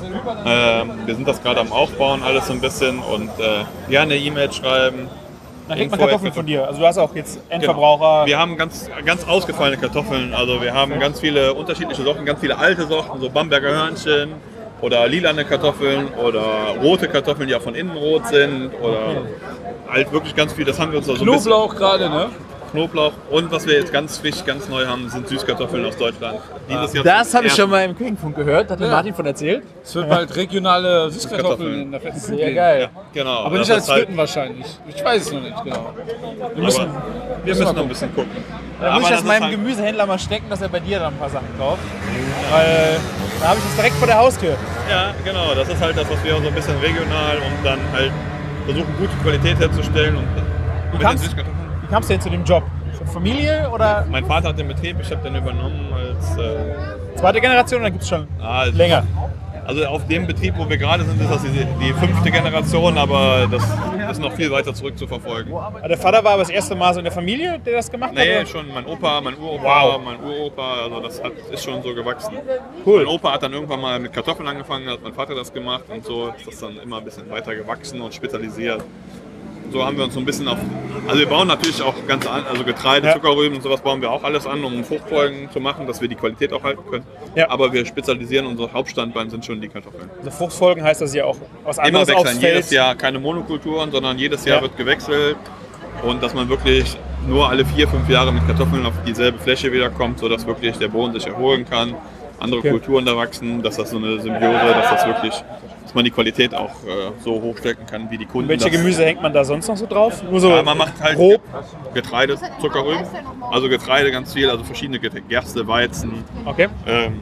Speaker 2: ähm, wir sind das gerade am Aufbauen, alles so ein bisschen und äh, gerne E-Mail schreiben.
Speaker 6: Dann kriegt man
Speaker 2: Info-
Speaker 6: Kartoffeln von dir. Also du hast auch jetzt Endverbraucher.
Speaker 2: Wir haben ganz, ganz ausgefallene Kartoffeln, also wir haben ganz viele unterschiedliche Sorten, ganz viele alte Sorten, so Bamberger Hörnchen oder lilane Kartoffeln oder rote Kartoffeln, die ja von innen rot sind oder halt wirklich ganz viel, das haben wir uns also
Speaker 3: Knoblauch gerade, ne?
Speaker 2: Knoblauch und was wir jetzt ganz frisch, ganz neu haben, sind Süßkartoffeln aus Deutschland. Dieses Jahr
Speaker 6: Das
Speaker 2: zum
Speaker 6: habe ich
Speaker 2: ersten-
Speaker 6: schon mal im Küchenfunk gehört, hat mir
Speaker 3: Ja.
Speaker 6: Martin von erzählt.
Speaker 3: Es wird bald regionale Süßkartoffeln
Speaker 2: Süßkartoffeln.
Speaker 3: in der fetten Kuh
Speaker 6: Sehr
Speaker 3: geben.
Speaker 6: geil.
Speaker 2: Genau.
Speaker 3: Aber
Speaker 2: das
Speaker 3: nicht als
Speaker 2: ist halt-
Speaker 3: Fritten wahrscheinlich. Ich weiß es noch nicht genau.
Speaker 2: Wir müssen, wir müssen noch ein bisschen gucken.
Speaker 6: Da muss ich das
Speaker 2: ist
Speaker 6: meinem
Speaker 2: halt-
Speaker 6: Gemüsehändler mal stecken, dass er bei dir dann ein paar Sachen kauft. Weil da habe ich das direkt vor der Haustür.
Speaker 2: Ja, genau. Das ist halt das, was wir so ein bisschen regional und dann halt versuchen, gute Qualität herzustellen. Und mit den
Speaker 6: kamst-
Speaker 2: Süßkartoffeln.
Speaker 6: Wie kamst du denn zu dem Job? Familie oder
Speaker 2: Mein Vater hat den Betrieb, ich habe den übernommen als äh,
Speaker 6: zweite Generation oder gibt es schon
Speaker 2: ah,
Speaker 6: länger?
Speaker 2: Also auf dem Betrieb, wo wir gerade sind, ist das die, die fünfte Generation, aber das ist noch viel weiter zurück zu verfolgen.
Speaker 6: Der Vater war aber das erste Mal so in der Familie, der das gemacht
Speaker 2: Nee,
Speaker 6: hat?
Speaker 2: schon mein Opa, mein Uropa,
Speaker 6: Wow.
Speaker 2: mein Uropa, also das hat, ist schon so gewachsen.
Speaker 6: Cool.
Speaker 2: Mein Opa hat dann irgendwann mal mit Kartoffeln angefangen, hat mein Vater das gemacht und so ist das dann immer ein bisschen weiter gewachsen und spezialisiert. So haben wir uns so ein bisschen auf, also wir bauen natürlich auch ganz an, also Getreide,
Speaker 6: Ja.
Speaker 2: Zuckerrüben und sowas bauen wir auch alles an, um Fruchtfolgen zu machen, dass wir die Qualität auch halten können.
Speaker 6: Ja.
Speaker 2: Aber wir spezialisieren, unser Hauptstandbein sind schon die Kartoffeln.
Speaker 6: Also Fruchtfolgen heißt, dass ihr auch was
Speaker 2: Immer
Speaker 6: anderes aufs
Speaker 2: wechseln, jedes
Speaker 6: Feld...
Speaker 2: Jahr keine Monokulturen, sondern jedes Jahr
Speaker 6: Ja.
Speaker 2: wird gewechselt und dass man wirklich nur alle vier, fünf Jahre mit Kartoffeln auf dieselbe Fläche wiederkommt, sodass wirklich der Boden sich erholen kann, andere
Speaker 6: Okay.
Speaker 2: Kulturen da wachsen, dass das so eine Symbiose, dass das wirklich, dass man die Qualität auch äh, so hochstecken kann, wie die Kunden.
Speaker 6: Welche
Speaker 2: das,
Speaker 6: Gemüse hängt man da sonst noch so drauf? Nur so
Speaker 2: Ja, man macht halt
Speaker 6: grob?
Speaker 2: Getreide, Zuckerrüben, also Getreide ganz viel, also verschiedene Get- Gerste, Weizen,
Speaker 6: Okay.
Speaker 2: ähm,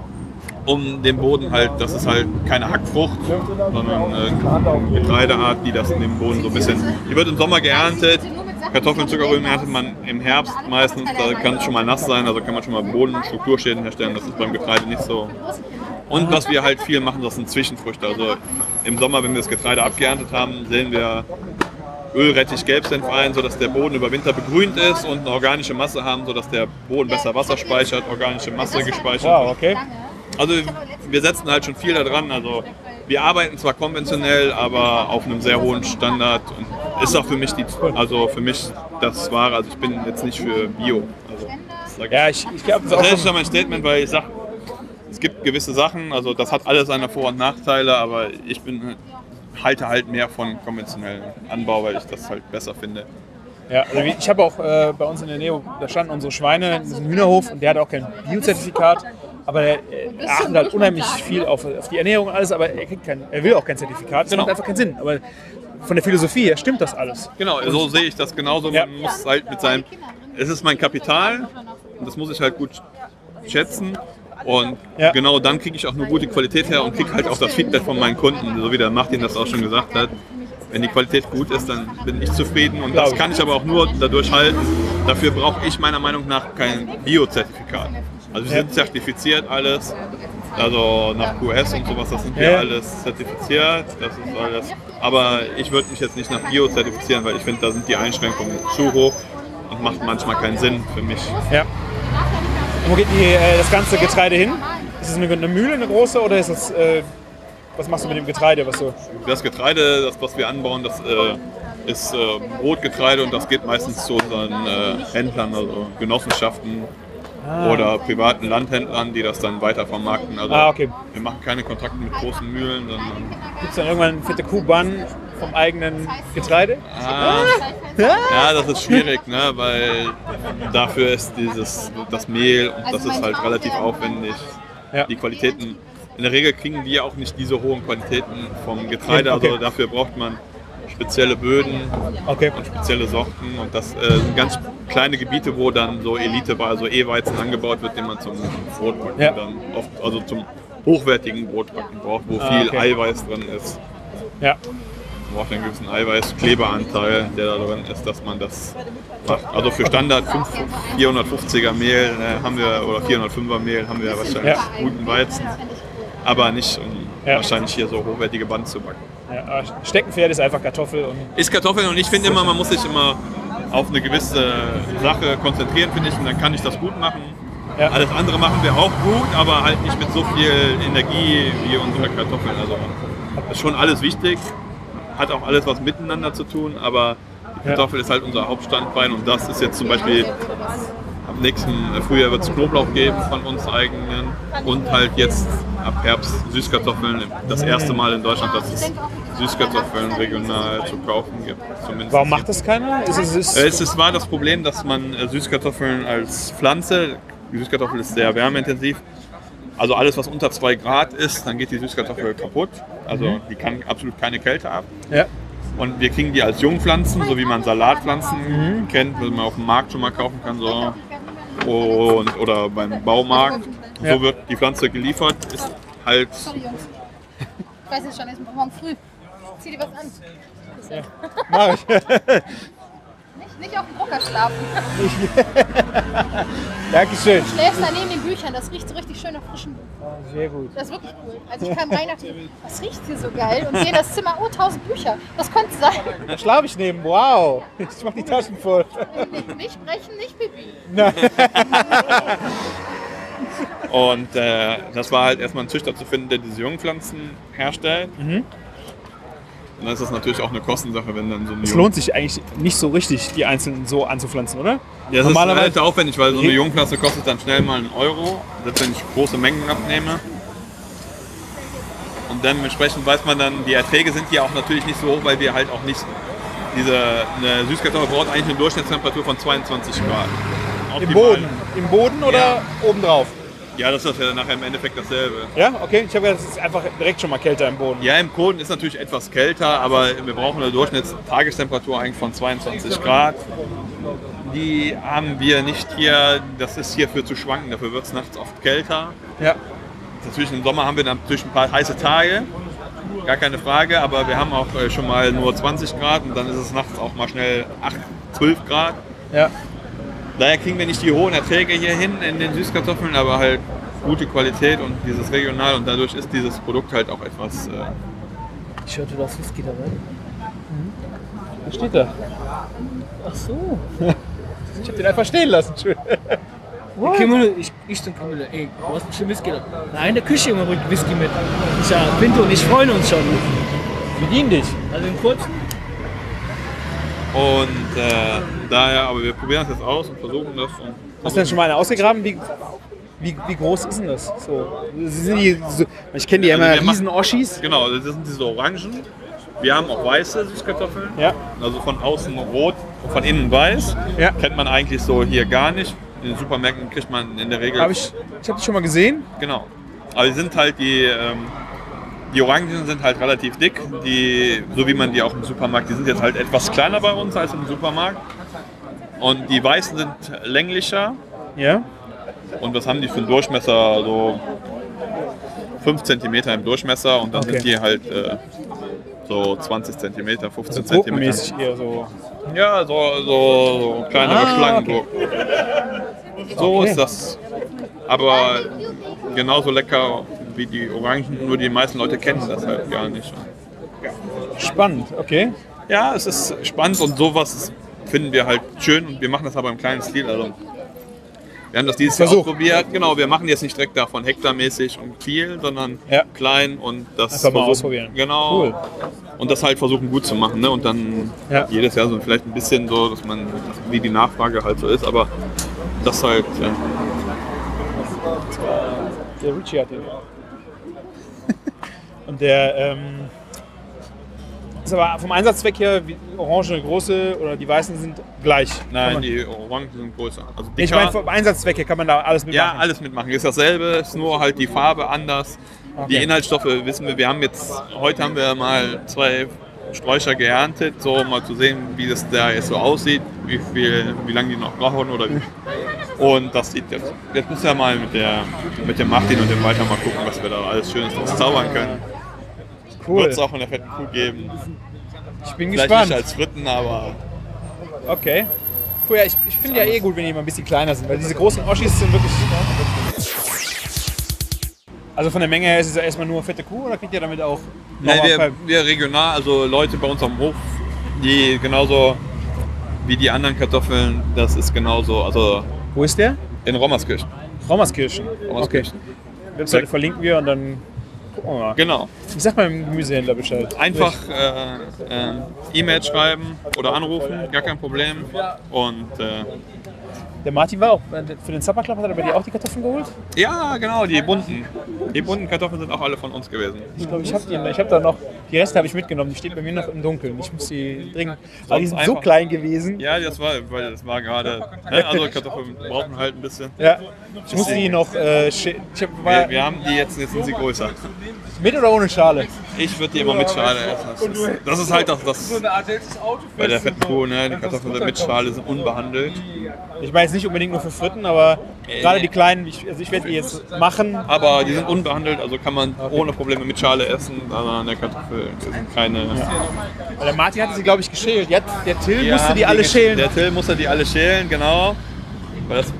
Speaker 2: um den Boden halt, das ist halt keine Hackfrucht, sondern äh, Getreideart, die das in dem Boden so ein bisschen, die wird im Sommer geerntet, Kartoffeln, Zuckerrüben erntet man im Herbst meistens, da kann es schon mal nass sein, also kann man schon mal Bodenstrukturschäden herstellen, das ist beim Getreide nicht so. Und was wir halt viel machen, das sind Zwischenfrüchte, also im Sommer, wenn wir das Getreide abgeerntet haben, sehen wir Ölrettich, Gelbsenf ein, sodass der Boden über Winter begrünt ist und eine organische Masse haben, sodass der Boden besser Wasser speichert, organische Masse gespeichert.
Speaker 6: Wow, okay.
Speaker 2: Also wir setzen halt schon viel da dran. Also wir arbeiten zwar konventionell, aber auf einem sehr hohen Standard und ist auch für mich die, also für mich das Wahre. Also ich bin jetzt nicht für Bio. Also das sag ich.
Speaker 6: Ja, ich, ich glaube, das ist auch
Speaker 2: Das ist
Speaker 6: schon...
Speaker 2: schon mein Statement, weil ich sage, es gibt gewisse Sachen, also das hat alles seine Vor- und Nachteile, aber ich bin, halte halt mehr von konventionellem Anbau, weil ich das halt besser finde.
Speaker 6: Ja, also wie- ich habe auch äh, bei uns in der Nähe, da standen unsere Schweine in diesem Hühnerhof und der hat auch kein Biozertifikat. Aber er, er achtet halt unheimlich viel auf, auf die Ernährung und alles, aber er, kriegt kein, er will auch kein Zertifikat. Das
Speaker 2: Genau.
Speaker 6: macht einfach keinen Sinn. Aber von der Philosophie her stimmt das alles.
Speaker 2: Genau, so sehe ich das genauso.
Speaker 6: Ja.
Speaker 2: Man muss halt mit seinem, es ist mein Kapital und das muss ich halt gut schätzen. Und
Speaker 6: Ja.
Speaker 2: genau dann kriege ich auch eine gute Qualität her und kriege halt auch das Feedback von meinen Kunden, so wie der Martin das auch schon gesagt hat. Wenn die Qualität gut ist, dann bin ich zufrieden und das kann ich aber auch nur dadurch halten. Dafür brauche ich meiner Meinung nach kein Bio-Zertifikat. Also wir
Speaker 6: Ja.
Speaker 2: sind zertifiziert alles, also nach Q S und sowas, das sind wir
Speaker 6: Ja.
Speaker 2: alles zertifiziert, das ist alles. Aber ich würde mich jetzt nicht nach Bio zertifizieren, weil ich finde, da sind die Einschränkungen zu hoch und macht manchmal keinen Sinn für mich.
Speaker 6: Ja. Wo geht die, äh, das ganze Getreide hin? Ist es eine, eine Mühle, eine große, oder ist das, äh, was machst du mit dem Getreide? Was so?
Speaker 2: Das Getreide, das was wir anbauen, das äh, ist äh, Brotgetreide und das geht meistens zu unseren äh, Händlern, also Genossenschaften oder privaten Landhändlern, die das dann weiter vermarkten. Also
Speaker 6: Ah, okay.
Speaker 2: wir machen keine Kontakte mit großen Mühlen, sondern
Speaker 6: Gibt es dann irgendwann fette Kuhbahn vom eigenen Getreide?
Speaker 2: ah, ja, das ist schwierig, ne, weil dafür ist dieses das Mehl und das ist halt relativ aufwendig.
Speaker 6: Ja.
Speaker 2: Die Qualitäten, in der Regel kriegen wir auch nicht diese hohen Qualitäten vom Getreide,
Speaker 6: Okay.
Speaker 2: also dafür braucht man spezielle Böden
Speaker 6: Okay.
Speaker 2: und spezielle Sorten und das äh, sind ganz kleine Gebiete, wo dann so Elite, also E-Weizen angebaut wird, den man zum Brotbacken
Speaker 6: Ja.
Speaker 2: dann oft, also zum hochwertigen Brotbacken braucht, wo
Speaker 6: Ah,
Speaker 2: viel
Speaker 6: okay.
Speaker 2: Eiweiß drin ist.
Speaker 6: Ja.
Speaker 2: Man braucht einen gewissen Eiweiß-Kleberanteil, der da drin ist, dass man das macht. Also für Standard vierhundertfünfziger Mehl äh, haben wir, oder vierhundertfünfer Mehl haben wir wahrscheinlich
Speaker 6: Ja.
Speaker 2: guten Weizen, aber nicht um
Speaker 6: Ja.
Speaker 2: wahrscheinlich hier so hochwertige Band zu backen.
Speaker 6: Ja, aber Steckenpferd ist einfach Kartoffel und
Speaker 2: Ist Kartoffeln und ich finde immer, man muss sich immer auf eine gewisse Sache konzentrieren, finde ich, und dann kann ich das gut machen.
Speaker 6: Ja.
Speaker 2: Alles andere machen wir auch gut, aber halt nicht mit so viel Energie wie unsere Kartoffeln. Also ist schon alles wichtig, hat auch alles was miteinander zu tun, aber die
Speaker 6: Ja.
Speaker 2: Kartoffel ist halt unser Hauptstandbein und das ist jetzt zum Beispiel am nächsten Frühjahr wird es Knoblauch geben von uns eigenen und halt jetzt ab Herbst Süßkartoffeln. Das erste Mal in Deutschland, dass es Süßkartoffeln regional zu kaufen gibt. Zumindest
Speaker 6: warum macht das keiner? Ist es, ist,
Speaker 2: Äh, Es ist, war das Problem, dass man äh, Süßkartoffeln als Pflanze, die Süßkartoffel ist sehr wärmeintensiv, also alles was unter zwei Grad ist, dann geht die Süßkartoffel kaputt. Also die kann absolut keine Kälte ab.
Speaker 6: ja.
Speaker 2: Und wir kriegen die als Jungpflanzen, so wie man Salatpflanzen kennt, was man auf dem Markt schon mal kaufen kann, so. Und, oder beim Baumarkt.
Speaker 6: Ja.
Speaker 2: So wird die Pflanze geliefert, ist halt
Speaker 7: Sorry, Jungs. Ich weiß es schon, es ist morgen früh. Zieh dir was an.
Speaker 6: Mach ich.
Speaker 7: Nicht, nicht auf dem Drucker schlafen.
Speaker 6: Dankeschön.
Speaker 7: Du schläfst da neben den Büchern, das riecht so richtig schön nach frischem Buch.
Speaker 6: Sehr gut.
Speaker 7: Das ist wirklich cool. Also ich kam rein und dachte, was riecht hier so geil? Und sehe das Zimmer, oh, tausend Bücher. Was könnte es sein?
Speaker 6: Da schlafe ich neben. Wow. Ich mach die Taschen voll.
Speaker 7: Nicht, nicht sprechen, nicht Pipi.
Speaker 2: Und äh, das war halt erstmal ein Züchter zu finden, der diese Jungpflanzen herstellt.
Speaker 6: Mhm.
Speaker 2: Und dann ist das natürlich auch eine Kostensache, wenn dann so eine
Speaker 6: Es lohnt sich eigentlich nicht so richtig, die einzelnen so anzupflanzen, oder?
Speaker 2: Ja, das
Speaker 6: Normalerweise-
Speaker 2: ist relativ aufwendig, weil so eine Jungpflanze kostet dann schnell mal einen Euro, selbst wenn ich große Mengen abnehme. Und dementsprechend weiß man dann, die Erträge sind hier auch natürlich nicht so hoch, weil wir halt auch nicht diese eine Süßkartoffel braucht eigentlich eine Durchschnittstemperatur von zweiundzwanzig Grad.
Speaker 6: Im
Speaker 2: Optimal.
Speaker 6: Boden. Im Boden oder
Speaker 2: Ja.
Speaker 6: obendrauf?
Speaker 2: Ja, das ist ja nachher im Endeffekt dasselbe.
Speaker 6: Ja, okay. Ich habe gedacht, es ist einfach direkt schon mal kälter im Boden.
Speaker 2: Ja, im Boden ist natürlich etwas kälter, aber wir brauchen eine Durchschnittstagestemperatur eigentlich von zweiundzwanzig Grad. Die haben wir nicht hier, das ist hier für zu schwanken, dafür wird es nachts oft kälter.
Speaker 6: Ja.
Speaker 2: Natürlich im Sommer haben wir natürlich ein paar heiße Tage, gar keine Frage, aber wir haben auch äh, schon mal nur zwanzig Grad und dann ist es nachts auch mal schnell acht, zwölf Grad.
Speaker 6: Ja.
Speaker 2: Daher kriegen wir nicht die hohen Erträge hier hin in den Süßkartoffeln, aber halt gute Qualität und dieses regional und dadurch ist dieses Produkt halt auch etwas. Äh,
Speaker 5: Ich hörte, du hast Whisky dabei.
Speaker 6: Was steht da?
Speaker 5: Ach so.
Speaker 6: Ich habe den einfach stehen lassen. Schön.
Speaker 5: Kimmel, ich, ich zum Kimmel. Ey, du hast bestimmt Whisky da. Nein, in der Küche immer bringt Whisky mit. Ich ja, Pinto und ich freuen uns schon.
Speaker 6: Bedien dich.
Speaker 5: Also in kurzen.
Speaker 2: und äh, daher, aber wir probieren das jetzt aus und versuchen das. Und
Speaker 6: Hast du denn schon mal eine ausgegraben? Wie, wie, wie groß ist denn das? So, sie sind die, so, ich kenne die ja
Speaker 2: Also
Speaker 6: immer
Speaker 2: wir machen-
Speaker 6: riesen Oschis.
Speaker 2: Genau, das sind diese Orangen. Wir haben auch weiße Süßkartoffeln.
Speaker 6: Ja.
Speaker 2: Also von außen rot, von innen weiß.
Speaker 6: Ja.
Speaker 2: Kennt man eigentlich so hier gar nicht. In den Supermärkten kriegt man in der Regel.
Speaker 6: Hab ich ich habe die schon mal gesehen.
Speaker 2: Genau. Aber die sind halt die, ähm, die Orangen sind halt relativ dick, die, so wie man die auch im Supermarkt, die sind jetzt halt etwas kleiner bei uns als im Supermarkt. Und die weißen sind länglicher.
Speaker 6: Ja.
Speaker 2: Und was haben die für einen Durchmesser? So fünf Zentimeter im Durchmesser und dann
Speaker 6: Okay.
Speaker 2: sind die halt äh, so zwanzig Zentimeter, fünfzehn
Speaker 6: Also
Speaker 2: Zentimeter.
Speaker 6: gurkenmäßig eher so.
Speaker 2: Ja, so, so, so kleinere
Speaker 6: Ah,
Speaker 2: Schlangen.
Speaker 6: okay.
Speaker 2: So, so
Speaker 6: Okay.
Speaker 2: ist das. aber genauso lecker wie die Orangen, nur die meisten Leute kennen das halt gar nicht.
Speaker 6: Spannend, okay.
Speaker 2: Ja, es ist spannend und sowas finden wir halt schön und wir machen das aber im kleinen Stil. Also wir haben das dieses Jahr
Speaker 6: Versuch.
Speaker 2: ausprobiert. Genau, wir machen jetzt nicht direkt davon hektarmäßig und viel, sondern
Speaker 6: Ja.
Speaker 2: klein und das
Speaker 6: Einfach mal
Speaker 2: versuchen-
Speaker 6: ausprobieren.
Speaker 2: Genau.
Speaker 6: Cool.
Speaker 2: Und das halt versuchen gut zu machen. Ne? Und dann
Speaker 6: Ja.
Speaker 2: jedes Jahr so vielleicht ein bisschen so, dass man, wie die Nachfrage halt so ist, aber das halt, ja.
Speaker 6: Der Richie hat den. Und der ähm, ist aber vom Einsatzzweck her, wie Orange eine große oder die weißen sind gleich. Kann
Speaker 2: Nein,
Speaker 6: man,
Speaker 2: die Orangen sind größer. Also
Speaker 6: ich
Speaker 2: dicker.
Speaker 6: meine, vom Einsatzzweck her kann man da alles mitmachen.
Speaker 2: Ja, alles mitmachen. Ist dasselbe, ist nur halt die Farbe anders. Die
Speaker 6: Okay.
Speaker 2: Inhaltsstoffe wissen wir, wir haben jetzt, heute haben wir mal zwei Sträucher geerntet, so um mal zu sehen, wie das da jetzt so aussieht, wie viel, wie lange die noch brauchen oder wie. Und das sieht jetzt, jetzt müssen wir mal mit, der, mit dem Martin und dem Walter mal gucken, was wir da alles Schönes draus zaubern können.
Speaker 6: Cool.
Speaker 2: Wird es auch von der fetten Kuh geben.
Speaker 6: Ich bin
Speaker 2: Vielleicht
Speaker 6: gespannt.
Speaker 2: nicht als Fritten, aber
Speaker 6: Okay. Cool, ja, ich, ich finde ja eh gut, wenn die mal ein bisschen kleiner sind, weil diese großen Oschis sind wirklich. Also von der Menge her ist es ja erstmal nur fette Kuh oder kriegt ihr damit auch
Speaker 2: ja,
Speaker 6: nochmal
Speaker 2: wir,
Speaker 6: Fall-
Speaker 2: wir regional, also Leute bei uns am Hof, die genauso wie die anderen Kartoffeln, das ist genauso, also
Speaker 6: Wo ist der?
Speaker 2: in Rommerskirchen.
Speaker 6: Rommerskirchen. Okay.
Speaker 2: Rommerskirchen.
Speaker 6: Webseite verlinken wir und dann gucken wir mal.
Speaker 2: Genau.
Speaker 6: Ich sag mal dem Gemüsehändler Bescheid.
Speaker 2: Einfach äh, äh, E-Mail schreiben oder anrufen, gar kein Problem. Und äh,
Speaker 6: Der Martin war auch für den Supper Club, hat er bei dir auch die Kartoffeln geholt?
Speaker 2: ja, genau, die bunten. Die bunten Kartoffeln sind auch alle von uns gewesen.
Speaker 6: Ich glaube, ich habe die. Ich habe da noch. Die Reste habe ich mitgenommen. Die stehen bei mir noch im Dunkeln. Ich muss die dringend. Aber die sind so
Speaker 2: einfach-
Speaker 6: klein gewesen.
Speaker 2: Ja, das war, weil das war gerade. Ne, also Kartoffeln brauchen halt ein bisschen.
Speaker 6: Ja. Ich musste die noch. Äh, sche- ich hab, war
Speaker 2: Wir, wir haben die jetzt, jetzt sind sie größer.
Speaker 6: mit oder ohne Schale?
Speaker 2: Ich würde die immer mit Schale essen. Das ist, das ist halt das, das bei der fetten Kuh, ne? Die Kartoffeln sind mit Schale, sind unbehandelt.
Speaker 6: Ich meine jetzt nicht unbedingt nur für Fritten, aber gerade die kleinen. Ich, also ich werde die jetzt machen.
Speaker 2: Aber die sind unbehandelt, also kann man ohne Probleme mit Schale essen. Aber eine Kartoffel sind keine.
Speaker 6: Weil der Martin hatte sie, glaube ich, geschält. Die hat, der Till
Speaker 2: Ja,
Speaker 6: musste die alle
Speaker 2: gesch-
Speaker 6: schälen.
Speaker 2: Der Till musste die alle schälen, genau. Weil das,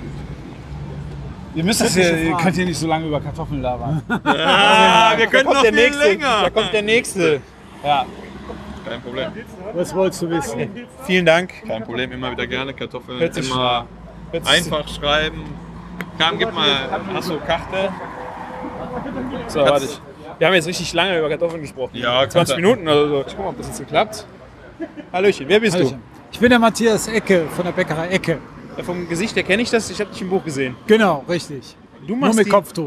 Speaker 3: Ihr müsst es hier, ihr könnt hier nicht so lange über Kartoffeln labern.
Speaker 2: ah, wir
Speaker 6: Da
Speaker 2: können
Speaker 6: kommt
Speaker 2: noch
Speaker 6: der
Speaker 2: viel
Speaker 6: nächste.
Speaker 2: länger.
Speaker 6: Da kommt der nächste. Ja.
Speaker 2: Kein Problem.
Speaker 3: Was wolltest du wissen?
Speaker 6: Vielen Dank.
Speaker 2: Kein Problem, immer wieder gerne Kartoffeln.
Speaker 6: Hört sich-
Speaker 2: Immer
Speaker 6: Hört sich-
Speaker 2: einfach schreiben. Kam, gib mal, hast du Karte?
Speaker 6: So, warte ich. Wir haben jetzt richtig lange über Kartoffeln gesprochen.
Speaker 2: Ja,
Speaker 6: zwanzig
Speaker 2: kannst du-
Speaker 6: Minuten oder so. Ich guck mal, ob das jetzt geklappt. Hallöchen, wer bist
Speaker 3: Hallöchen. Ich bin der Matthias Ecke von der Bäckerei Ecke.
Speaker 6: du? Ja, vom Gesicht her kenne ich das. Ich habe dich im Buch gesehen.
Speaker 3: Genau, richtig.
Speaker 6: Du
Speaker 3: Nur
Speaker 6: machst
Speaker 3: mit
Speaker 6: die,
Speaker 3: Kopftuch.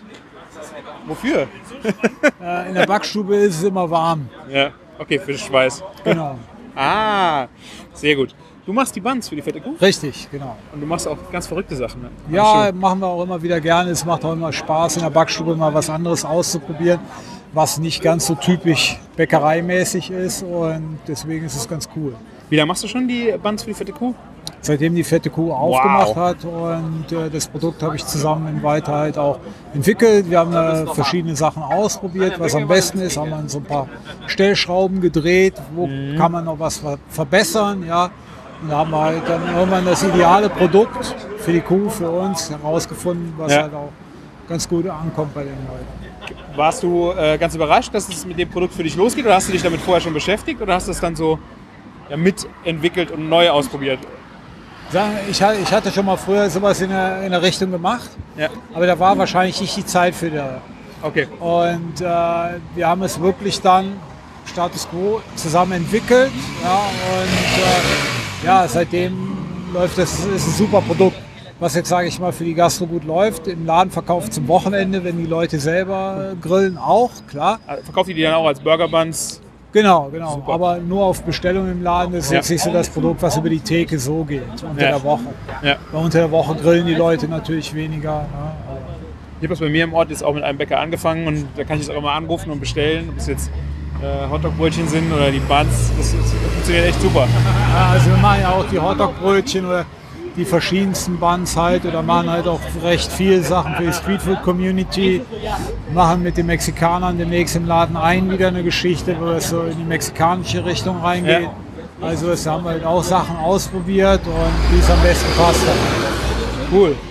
Speaker 6: Wofür?
Speaker 3: Äh, in der Backstube ist es immer warm.
Speaker 6: Ja, okay, für den Schweiß.
Speaker 3: Genau.
Speaker 6: Ah, sehr gut. Du machst die Buns für die fette Kuh
Speaker 3: Richtig, genau.
Speaker 6: und du machst auch ganz verrückte Sachen. Ne?
Speaker 3: Ja, machen wir auch immer wieder gerne. Es macht auch immer Spaß, in der Backstube mal was anderes auszuprobieren, was nicht ganz so typisch bäckereimäßig ist. Und deswegen ist es ganz cool.
Speaker 6: Wie lange machst du schon die Buns für die fette Kuh?
Speaker 3: Seitdem die fette Kuh aufgemacht hat und äh, das Produkt habe ich zusammen in Weiter halt auch entwickelt. Wir haben äh, verschiedene Sachen ausprobiert, was am besten ist. Haben wir so ein paar Stellschrauben gedreht, wo kann man noch was ver verbessern, ja. Und da haben wir halt dann irgendwann das ideale Produkt für die Kuh, für uns herausgefunden, was
Speaker 6: Ja.
Speaker 3: halt auch ganz gut ankommt bei den Leuten.
Speaker 6: Warst du äh, ganz überrascht, dass es mit dem Produkt für dich losgeht oder hast du dich damit vorher schon beschäftigt oder hast du es dann so ja, mitentwickelt und neu ausprobiert?
Speaker 3: Sagen, Ich, ha- ich hatte schon mal früher sowas in der, in der Richtung gemacht,
Speaker 6: Ja,
Speaker 3: aber da war wahrscheinlich nicht die Zeit für da.
Speaker 6: okay.
Speaker 3: Und äh, wir haben es wirklich dann Status Quo zusammen entwickelt. Ja, und äh, ja, seitdem läuft das, ist ein super Produkt, was jetzt, sage ich mal, für die Gastro gut läuft. Im Laden verkauft zum Wochenende, wenn die Leute selber grillen, auch, klar.
Speaker 6: Also verkauft ihr die dann auch als Burger Buns?
Speaker 3: Genau, genau.
Speaker 6: Super.
Speaker 3: Aber nur auf Bestellung im Laden. Das ist
Speaker 6: Ja.
Speaker 3: jetzt nicht so das Produkt, was über die Theke so geht, unter
Speaker 6: Ja.
Speaker 3: der Woche.
Speaker 6: Ja.
Speaker 3: Weil unter der Woche grillen die Leute natürlich weniger. Ja.
Speaker 6: Ich habe das bei mir im Ort jetzt auch mit einem Bäcker angefangen und da kann ich jetzt auch immer anrufen und bestellen, ob es jetzt äh, Hotdog-Brötchen sind oder die Buns. Das, das funktioniert echt super.
Speaker 3: Ja, also wir machen ja auch die Hotdog-Brötchen oder die verschiedensten Buns halt oder machen halt auch recht viele Sachen für die Streetfood-Community. Machen mit den Mexikanern demnächst im Laden ein wieder eine Geschichte, wo es so in die mexikanische Richtung reingeht.
Speaker 6: Ja.
Speaker 3: Also es haben halt auch Sachen ausprobiert und wie es am besten passt.
Speaker 6: Cool.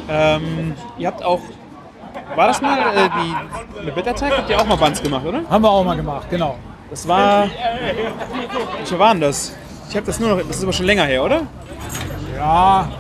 Speaker 6: Ähm, ihr habt auch, war das mal, äh, die, mit Blätterteig habt ihr auch mal Buns gemacht, oder?
Speaker 3: Haben wir auch mal gemacht, genau.
Speaker 6: Das war, welche waren das? Ich habe das nur noch, das ist aber schon länger her, oder?
Speaker 3: Ja,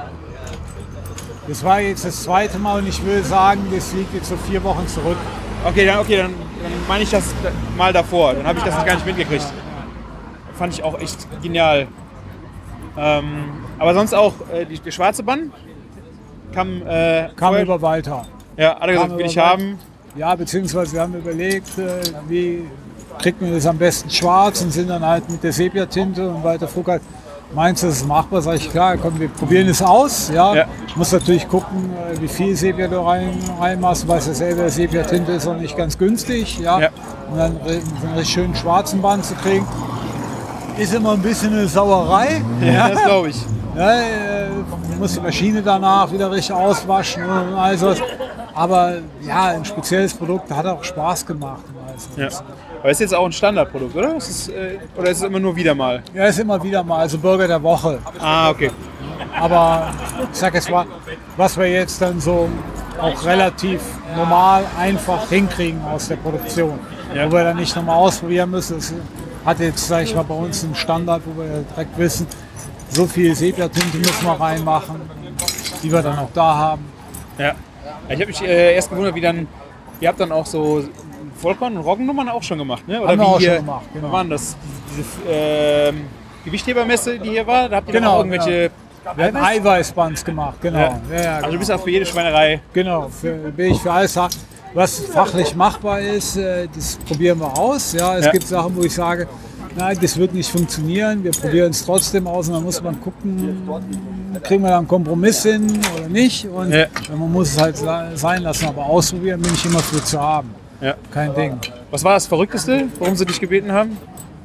Speaker 3: das war jetzt das zweite Mal und ich will sagen, das liegt jetzt so vier Wochen zurück.
Speaker 6: Okay, dann, okay, dann, dann meine ich das mal davor. Dann habe ich das gar nicht mitgekriegt. Fand ich auch echt genial. Ähm, aber sonst auch äh, die, die schwarze Bann kam, äh,
Speaker 3: Kam
Speaker 6: vorher-
Speaker 3: über Walter.
Speaker 6: Ja, hat er gesagt,
Speaker 3: kam
Speaker 6: will ich
Speaker 3: über
Speaker 6: haben.
Speaker 3: Ja, beziehungsweise wir haben überlegt, äh, wie kriegt man das am besten schwarz und sind dann halt mit der Sepia-Tinte und Walter Fruck halt, meinst du, das ist machbar? Sag ich, klar, komm, wir probieren es aus. Ja.
Speaker 6: Ja.
Speaker 3: Ich muss natürlich gucken, äh, wie viel Sepia du rein, reinmachst. Du weißt ja selber, Sepia-Tinte ist auch nicht ganz günstig. Ja.
Speaker 6: Ja.
Speaker 3: Und dann so einen richtig schönen schwarzen Band zu kriegen, ist immer ein bisschen eine Sauerei.
Speaker 6: Ja, das glaube ich.
Speaker 3: Ja, äh, man muss die Maschine danach wieder richtig auswaschen und all sowas. Aber ja, ein spezielles Produkt hat auch Spaß gemacht.
Speaker 6: Ja. Aber ist jetzt auch ein Standardprodukt, oder? Ist es, äh, oder ist es immer nur wieder mal?
Speaker 3: Ja, ist immer wieder mal, also Burger der Woche.
Speaker 6: Ah, okay.
Speaker 3: Aber ich sag jetzt mal, was wir jetzt dann so auch relativ normal einfach hinkriegen aus der Produktion.
Speaker 6: Ja.
Speaker 3: Wo wir dann nicht nochmal ausprobieren müssen. Das hat jetzt, sag ich mal, bei uns einen Standard, wo wir direkt wissen, so viel Sepia-Tinte müssen wir reinmachen, die wir dann auch da haben.
Speaker 6: Ja. Ich habe mich äh, erst gewundert, wie dann, ihr habt dann auch so Vollkorn- und Roggennummern auch schon gemacht, ne? Oder
Speaker 3: Haben
Speaker 6: wie
Speaker 3: wir auch
Speaker 6: hier,
Speaker 3: schon gemacht, genau.
Speaker 6: Wie waren das? Diese ähm, Gewichthebermesse, die hier war, da habt ihr
Speaker 3: Genau,
Speaker 6: dann auch irgendwelche...
Speaker 3: Wir haben Eiweißbuns gemacht, genau.
Speaker 6: Ja.
Speaker 3: Ja, ja,
Speaker 6: Also du
Speaker 3: genau.
Speaker 6: bist auch für jede Schweinerei.
Speaker 3: Genau, für, bin ich für alles, was fachlich machbar ist, äh, das probieren wir aus. Ja, es
Speaker 6: Ja.
Speaker 3: gibt Sachen, wo ich sage, nein, das wird nicht funktionieren, wir probieren es trotzdem aus und dann muss man gucken, kriegen wir da einen Kompromiss hin oder nicht. Und
Speaker 6: Ja.
Speaker 3: man muss es halt sein lassen, aber ausprobieren bin ich immer für zu haben.
Speaker 6: Ja.
Speaker 3: Kein Ding.
Speaker 6: Was war das Verrückteste, worum sie dich gebeten haben?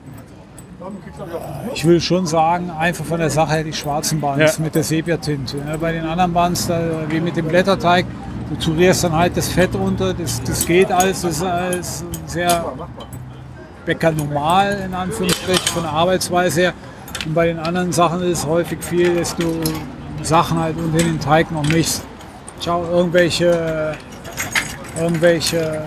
Speaker 3: Ich will schon sagen, einfach von der Sache her die schwarzen Buns
Speaker 6: Ja.
Speaker 3: mit der Sepia-Tinte. Ne? Bei den anderen Buns, da, wie mit dem Blätterteig, du turierst dann halt das Fett unter, das, das geht alles, das ist alles sehr bäckernormal in Anführungsstrichen von der Arbeitsweise her. Und bei den anderen Sachen ist es häufig viel, dass du Sachen halt unter den Teig noch mischst. Schau, irgendwelche, irgendwelche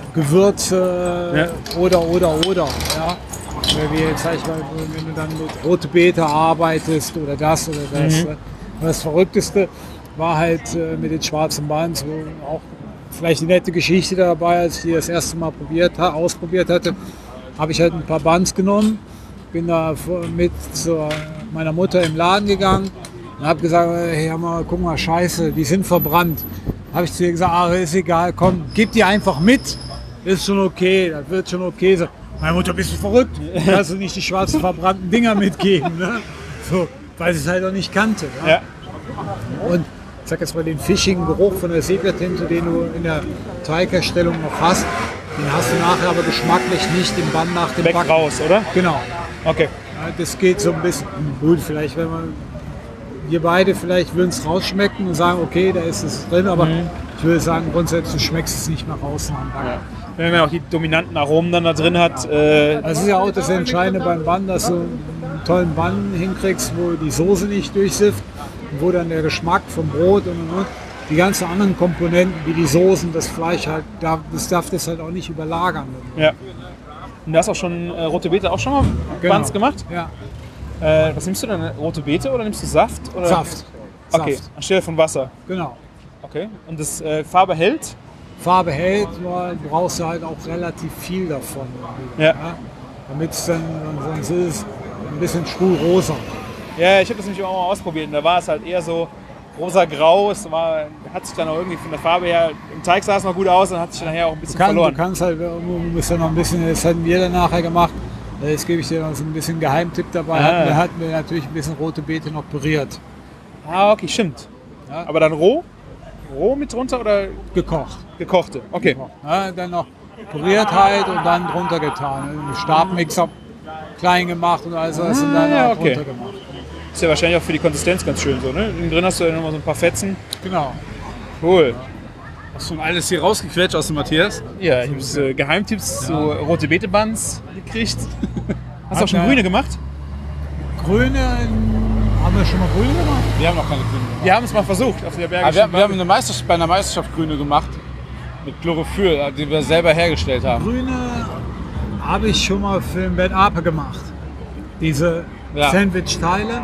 Speaker 3: Gewürze oder, oder, oder. Ja? Oder wie jetzt, sag ich mal, wenn du dann mit rote Beete arbeitest oder das oder das.
Speaker 6: Mhm.
Speaker 3: Und das Verrückteste war halt äh, mit den schwarzen Buns, wo auch vielleicht eine nette Geschichte dabei, als ich die das erste Mal probiert, ha- ausprobiert hatte, habe ich halt ein paar Buns genommen, bin da vor- mit zu meiner Mutter im Laden gegangen und habe gesagt, hey, hör mal, guck mal, scheiße, die sind verbrannt. Habe ich zu ihr gesagt, ah, ist egal, komm, gib die einfach mit, ist schon okay, das wird schon okay sein. Meine Mutter, bist du verrückt? Kannst du nicht die schwarzen verbrannten Dinger mitgeben, ne? So, weil sie es halt auch nicht kannte. Ja?
Speaker 6: Ja.
Speaker 3: Und ich sag jetzt mal, den fischigen Geruch von der Sepia-Tinte, den du in der Teigherstellung noch hast, den hast du nachher aber geschmacklich nicht im Bann nach dem
Speaker 6: Weg
Speaker 3: Backen.
Speaker 6: raus, oder?
Speaker 3: Genau.
Speaker 6: Okay.
Speaker 3: Ja, das geht so ein bisschen gut. Vielleicht, wenn man, wir beide vielleicht würden es rausschmecken und sagen, okay, da ist es drin, aber ich würde sagen, grundsätzlich du schmeckst es nicht mehr raus nach dem Backen.
Speaker 6: Wenn man auch die dominanten Aromen dann da drin hat. Äh,
Speaker 3: Das ist ja auch das Entscheidende beim Bann, dass du einen tollen Bann hinkriegst, wo die Soße nicht durchsifft und wo dann der Geschmack vom Brot und, und, und die ganzen anderen Komponenten wie die Soßen, das Fleisch halt, darf- das darf das halt auch nicht überlagern.
Speaker 6: ja. Und du hast auch schon äh, rote Beete auch schon mal
Speaker 3: Genau.
Speaker 6: Buns gemacht?
Speaker 3: Ja,
Speaker 6: Äh, was nimmst du denn? Rote Beete oder nimmst du Saft? Oder?
Speaker 3: Saft.
Speaker 6: Okay,
Speaker 3: Saft.
Speaker 6: anstelle von Wasser.
Speaker 3: Genau.
Speaker 6: Okay. Und das äh, Farbe hält?
Speaker 3: Farbe hält, nur brauchst du halt auch relativ viel davon.
Speaker 6: Ja.
Speaker 3: Damit es dann, sonst ist es ein bisschen sprührosa.
Speaker 6: Ja, ich habe das nämlich auch mal ausprobiert und da war es halt eher so rosa-grau. Es war, hat sich dann auch irgendwie von der Farbe her, im Teig sah es noch gut aus, dann hat sich nachher auch ein
Speaker 3: Du,
Speaker 6: bisschen
Speaker 3: kann, du
Speaker 6: verloren.
Speaker 3: kannst halt, du musst ja noch ein bisschen, das hatten wir dann nachher gemacht, jetzt gebe ich dir noch so ein bisschen Geheimtipp dabei,
Speaker 6: Ah.
Speaker 3: hatten, wir hatten wir natürlich ein bisschen rote Beete noch püriert,
Speaker 6: Ah, okay, stimmt.
Speaker 3: Ja.
Speaker 6: Aber dann roh? Roh mit drunter oder
Speaker 3: gekocht.
Speaker 6: gekochte? Okay.
Speaker 3: Ja, dann noch püriert halt und dann drunter getan. Einen Stabmixer klein gemacht und alles das und dann
Speaker 6: Ah,
Speaker 3: halt
Speaker 6: okay.
Speaker 3: drunter gemacht.
Speaker 6: Ist ja wahrscheinlich auch für die Konsistenz ganz schön so, ne? Innen drin hast du ja nochmal so ein paar Fetzen.
Speaker 3: Genau.
Speaker 6: Cool.
Speaker 3: Hast du alles hier rausgequetscht aus dem Matthias?
Speaker 6: Ja, ich habe äh, Geheimtipps zu rote Beete Buns gekriegt. Hast du auch schon
Speaker 3: Okay.
Speaker 6: grüne gemacht?
Speaker 3: Grüne
Speaker 8: Haben wir schon mal grün gemacht?
Speaker 3: Wir haben noch keine Grüne gemacht.
Speaker 6: Wir haben es mal versucht auf der
Speaker 3: Aber
Speaker 6: Bergischen
Speaker 3: wir, wir haben eine Meisterschaft, bei einer Meisterschaft Grüne gemacht. Mit Chlorophyll, die wir selber hergestellt haben.
Speaker 8: Grüne habe ich schon mal für den Bad Ape gemacht. Diese
Speaker 3: Ja.
Speaker 8: Sandwich-Teile.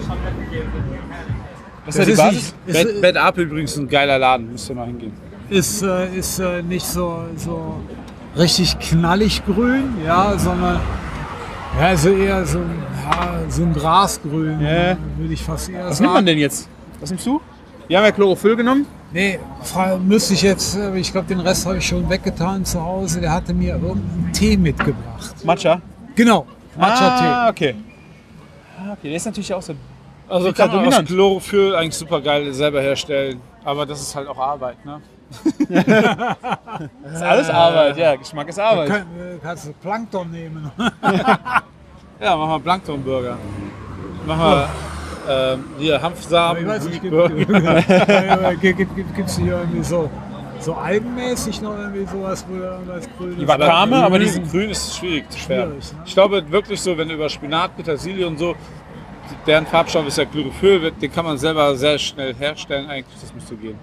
Speaker 6: Was ist ja die Basis?
Speaker 8: Nicht, ist,
Speaker 3: Bad, Bad Apple übrigens ein geiler Laden, müsst ihr mal hingehen.
Speaker 8: ist, äh, ist äh, nicht so, so richtig knallig grün, ja, sondern ja, also eher so ein, ja, so ein Grasgrün,
Speaker 6: Ja.
Speaker 8: würde ich fast eher
Speaker 6: Was
Speaker 8: sagen.
Speaker 6: nimmt man denn jetzt? Was nimmst du? Wir haben ja Chlorophyll genommen.
Speaker 8: Nee, fra- müsste ich jetzt, äh, ich glaube, den Rest habe ich schon weggetan zu Hause. Der hatte mir irgendeinen Tee mitgebracht.
Speaker 6: Matcha.
Speaker 8: Genau, Matcha-Tee.
Speaker 6: Ah, okay. Ah, okay, der ist natürlich auch so.
Speaker 3: Also
Speaker 6: Wie
Speaker 3: kann man aus
Speaker 6: dominant.
Speaker 3: Chlorophyll eigentlich super geil selber herstellen. Aber das ist halt auch Arbeit, ne?
Speaker 6: Das ist alles Arbeit, ja. Geschmack ist Arbeit.
Speaker 8: Kann, äh, kannst du Plankton nehmen.
Speaker 3: Ja, machen wir Plankton-Burger. Machen wir ähm, hier
Speaker 8: Aber
Speaker 3: Hanfsamen.
Speaker 8: ich weiß nicht, gibt
Speaker 3: Burger.
Speaker 8: es hier irgendwie so, so algenmäßig noch irgendwie sowas, wo da irgendwas grün
Speaker 6: Die
Speaker 8: ist?
Speaker 6: Wakame, aber
Speaker 3: grün,
Speaker 6: diesen
Speaker 3: grün ist schwierig zu färben.
Speaker 8: Schwierig, ne?
Speaker 3: Ich glaube wirklich so, wenn du über Spinat, Petersilie und so, deren Farbstoff ist ja Chlorophyll, den kann man selber sehr schnell herstellen eigentlich, das müsste gehen.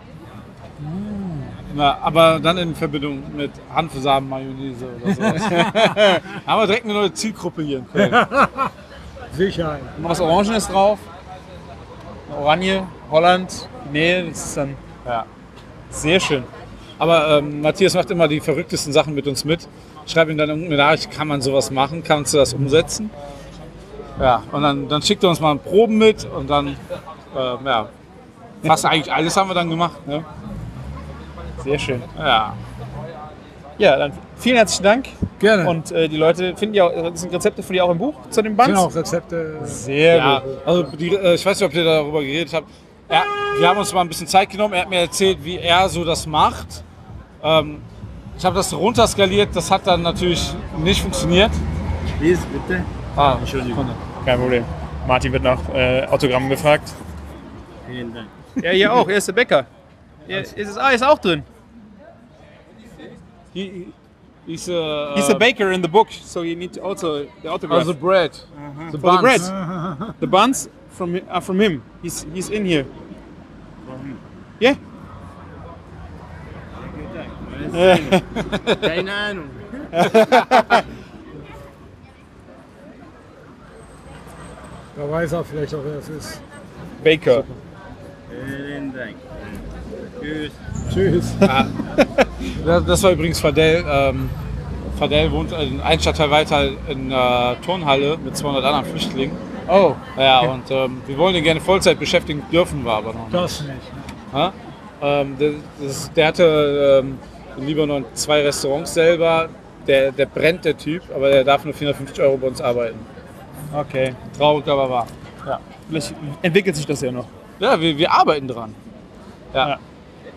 Speaker 3: Na, aber dann in Verbindung mit Hanfsamen, Mayonnaise oder so. Haben wir direkt eine neue Zielgruppe hier in Köln.
Speaker 8: Sicherheit.
Speaker 6: noch was Orangenes drauf. Eine Oranje, Holland, Nähe, das ist dann
Speaker 3: Ja.
Speaker 6: sehr schön.
Speaker 3: Aber ähm, Matthias macht immer die verrücktesten Sachen mit uns mit. Schreib ihm dann irgendeine Nachricht, kann man sowas machen, kannst du das umsetzen? Ja, und dann, dann schickt er uns mal Proben mit und dann, ähm, ja, fast eigentlich alles haben wir dann gemacht. Ne?
Speaker 6: Sehr schön.
Speaker 3: Ja.
Speaker 6: Ja, dann vielen herzlichen Dank.
Speaker 8: Gerne.
Speaker 6: Und äh, die Leute finden ja auch, das sind Rezepte von dir auch im Buch zu dem Band?
Speaker 8: sind auch Rezepte.
Speaker 6: Sehr
Speaker 3: Ja,
Speaker 6: gut.
Speaker 3: also die, äh, ich weiß nicht, ob ihr darüber geredet habt. Er, wir haben uns mal ein bisschen Zeit genommen. Er hat mir erzählt, wie er so das macht. Ähm, ich habe das runterskaliert. Das hat dann natürlich nicht funktioniert.
Speaker 9: Lies, bitte.
Speaker 3: Ah,
Speaker 9: Entschuldigung.
Speaker 6: Kein Problem. Martin wird nach äh, Autogrammen gefragt.
Speaker 9: Vielen Dank.
Speaker 6: Ja, hier auch. Er ist der Bäcker. Ja, ist es, ah, ist auch drin.
Speaker 3: He, he's a,
Speaker 6: He's a baker in the book, so you need to also the autograph.
Speaker 3: Also bread.
Speaker 6: For the
Speaker 3: The buns.
Speaker 6: bread. The buns from hi- are from him. He's he's in here. Yeah.
Speaker 9: Keine Ahnung.
Speaker 8: Da weiß er vielleicht auch, wer es ist.
Speaker 6: Baker.
Speaker 9: Vielen Dank. Tschüss.
Speaker 8: Tschüss.
Speaker 3: Das, das war übrigens Fadel. Ähm, Fadel wohnt in ein Stadtteil weiter in einer Turnhalle mit zweihundert anderen Flüchtlingen.
Speaker 6: Oh.
Speaker 3: Ja, und ähm, wir wollen ihn gerne Vollzeit beschäftigen, dürfen wir aber noch nicht.
Speaker 8: Das nicht.
Speaker 3: Ja? Ähm, der, das, der hatte ähm, in Libanon zwei Restaurants selber. Der, der brennt, der Typ, aber der darf nur vierhundertfünfzig Euro bei uns arbeiten.
Speaker 6: Okay.
Speaker 3: Traurig, aber wahr.
Speaker 6: Ja. Vielleicht entwickelt sich das ja noch.
Speaker 3: Ja, wir, wir arbeiten dran. Ja.
Speaker 6: Ja.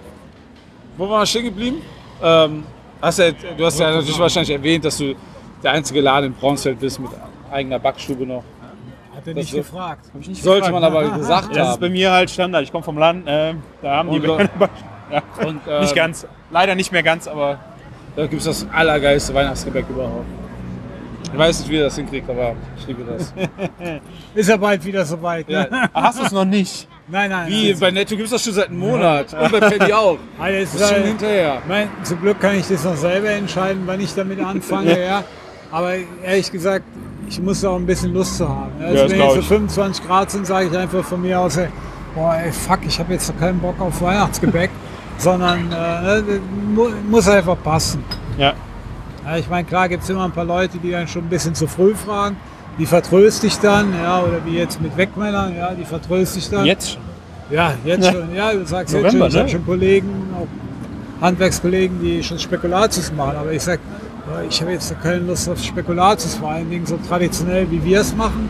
Speaker 3: Wo waren wir stehen geblieben? Ähm, hast ja, du hast ja natürlich wahrscheinlich erwähnt, dass du der einzige Laden in Braunsfeld bist mit eigener Backstube noch.
Speaker 8: Hat er
Speaker 3: Das
Speaker 8: nicht
Speaker 3: so-
Speaker 8: gefragt.
Speaker 6: Hab ich nicht
Speaker 3: Sollte
Speaker 6: gefragt.
Speaker 3: man aber gesagt
Speaker 6: Das ist bei
Speaker 3: haben.
Speaker 6: mir halt Standard. Ich komme vom Land. Äh, da haben die
Speaker 3: Und,
Speaker 6: Bäcker. Ja.
Speaker 3: Und, ähm,
Speaker 6: Nicht ganz. Leider nicht mehr ganz, aber
Speaker 3: Da gibt es das allergeilste Weihnachtsgebäck überhaupt. Ich weiß nicht, wie ihr das hinkriegt, aber ich liebe das.
Speaker 8: Ist ja bald wieder soweit. Ne?
Speaker 3: Ja.
Speaker 6: hast du es noch nicht?
Speaker 8: Nein, nein.
Speaker 3: Wie?
Speaker 8: nein.
Speaker 3: Bei Netto gibt es das schon seit einem Monat. Und bei Penny auch.
Speaker 8: Alles,
Speaker 3: Das ist schon
Speaker 8: äh,
Speaker 3: hinterher.
Speaker 8: mein, zum Glück kann ich das noch selber entscheiden, wann ich damit anfange. ja. Aber ehrlich gesagt, ich muss auch ein bisschen Lust zu haben. Also
Speaker 6: Ja, das
Speaker 8: wenn
Speaker 6: glaub
Speaker 8: jetzt so
Speaker 6: ich.
Speaker 8: fünfundzwanzig Grad sind, sage ich einfach von mir aus, ey, boah, ey, fuck, ich habe jetzt doch keinen Bock auf Weihnachtsgebäck, sondern äh, das mu muss einfach passen.
Speaker 6: Ja.
Speaker 8: Ja, ich meine, klar gibt es immer ein paar Leute, die dann schon ein bisschen zu früh fragen. Die vertröste ich dann, ja, oder wie jetzt mit Wegmännern, ja, die vertröste ich dann.
Speaker 6: Jetzt schon.
Speaker 8: Ja, jetzt schon. Ja, du sagst jetzt
Speaker 6: November,
Speaker 8: schon, ich habe
Speaker 6: ne?
Speaker 8: schon Kollegen, auch Handwerkskollegen, die schon Spekulatius machen. Aber ich sag, ja, ich habe jetzt keine Lust auf Spekulatius, vor allen Dingen so traditionell, wie wir es machen.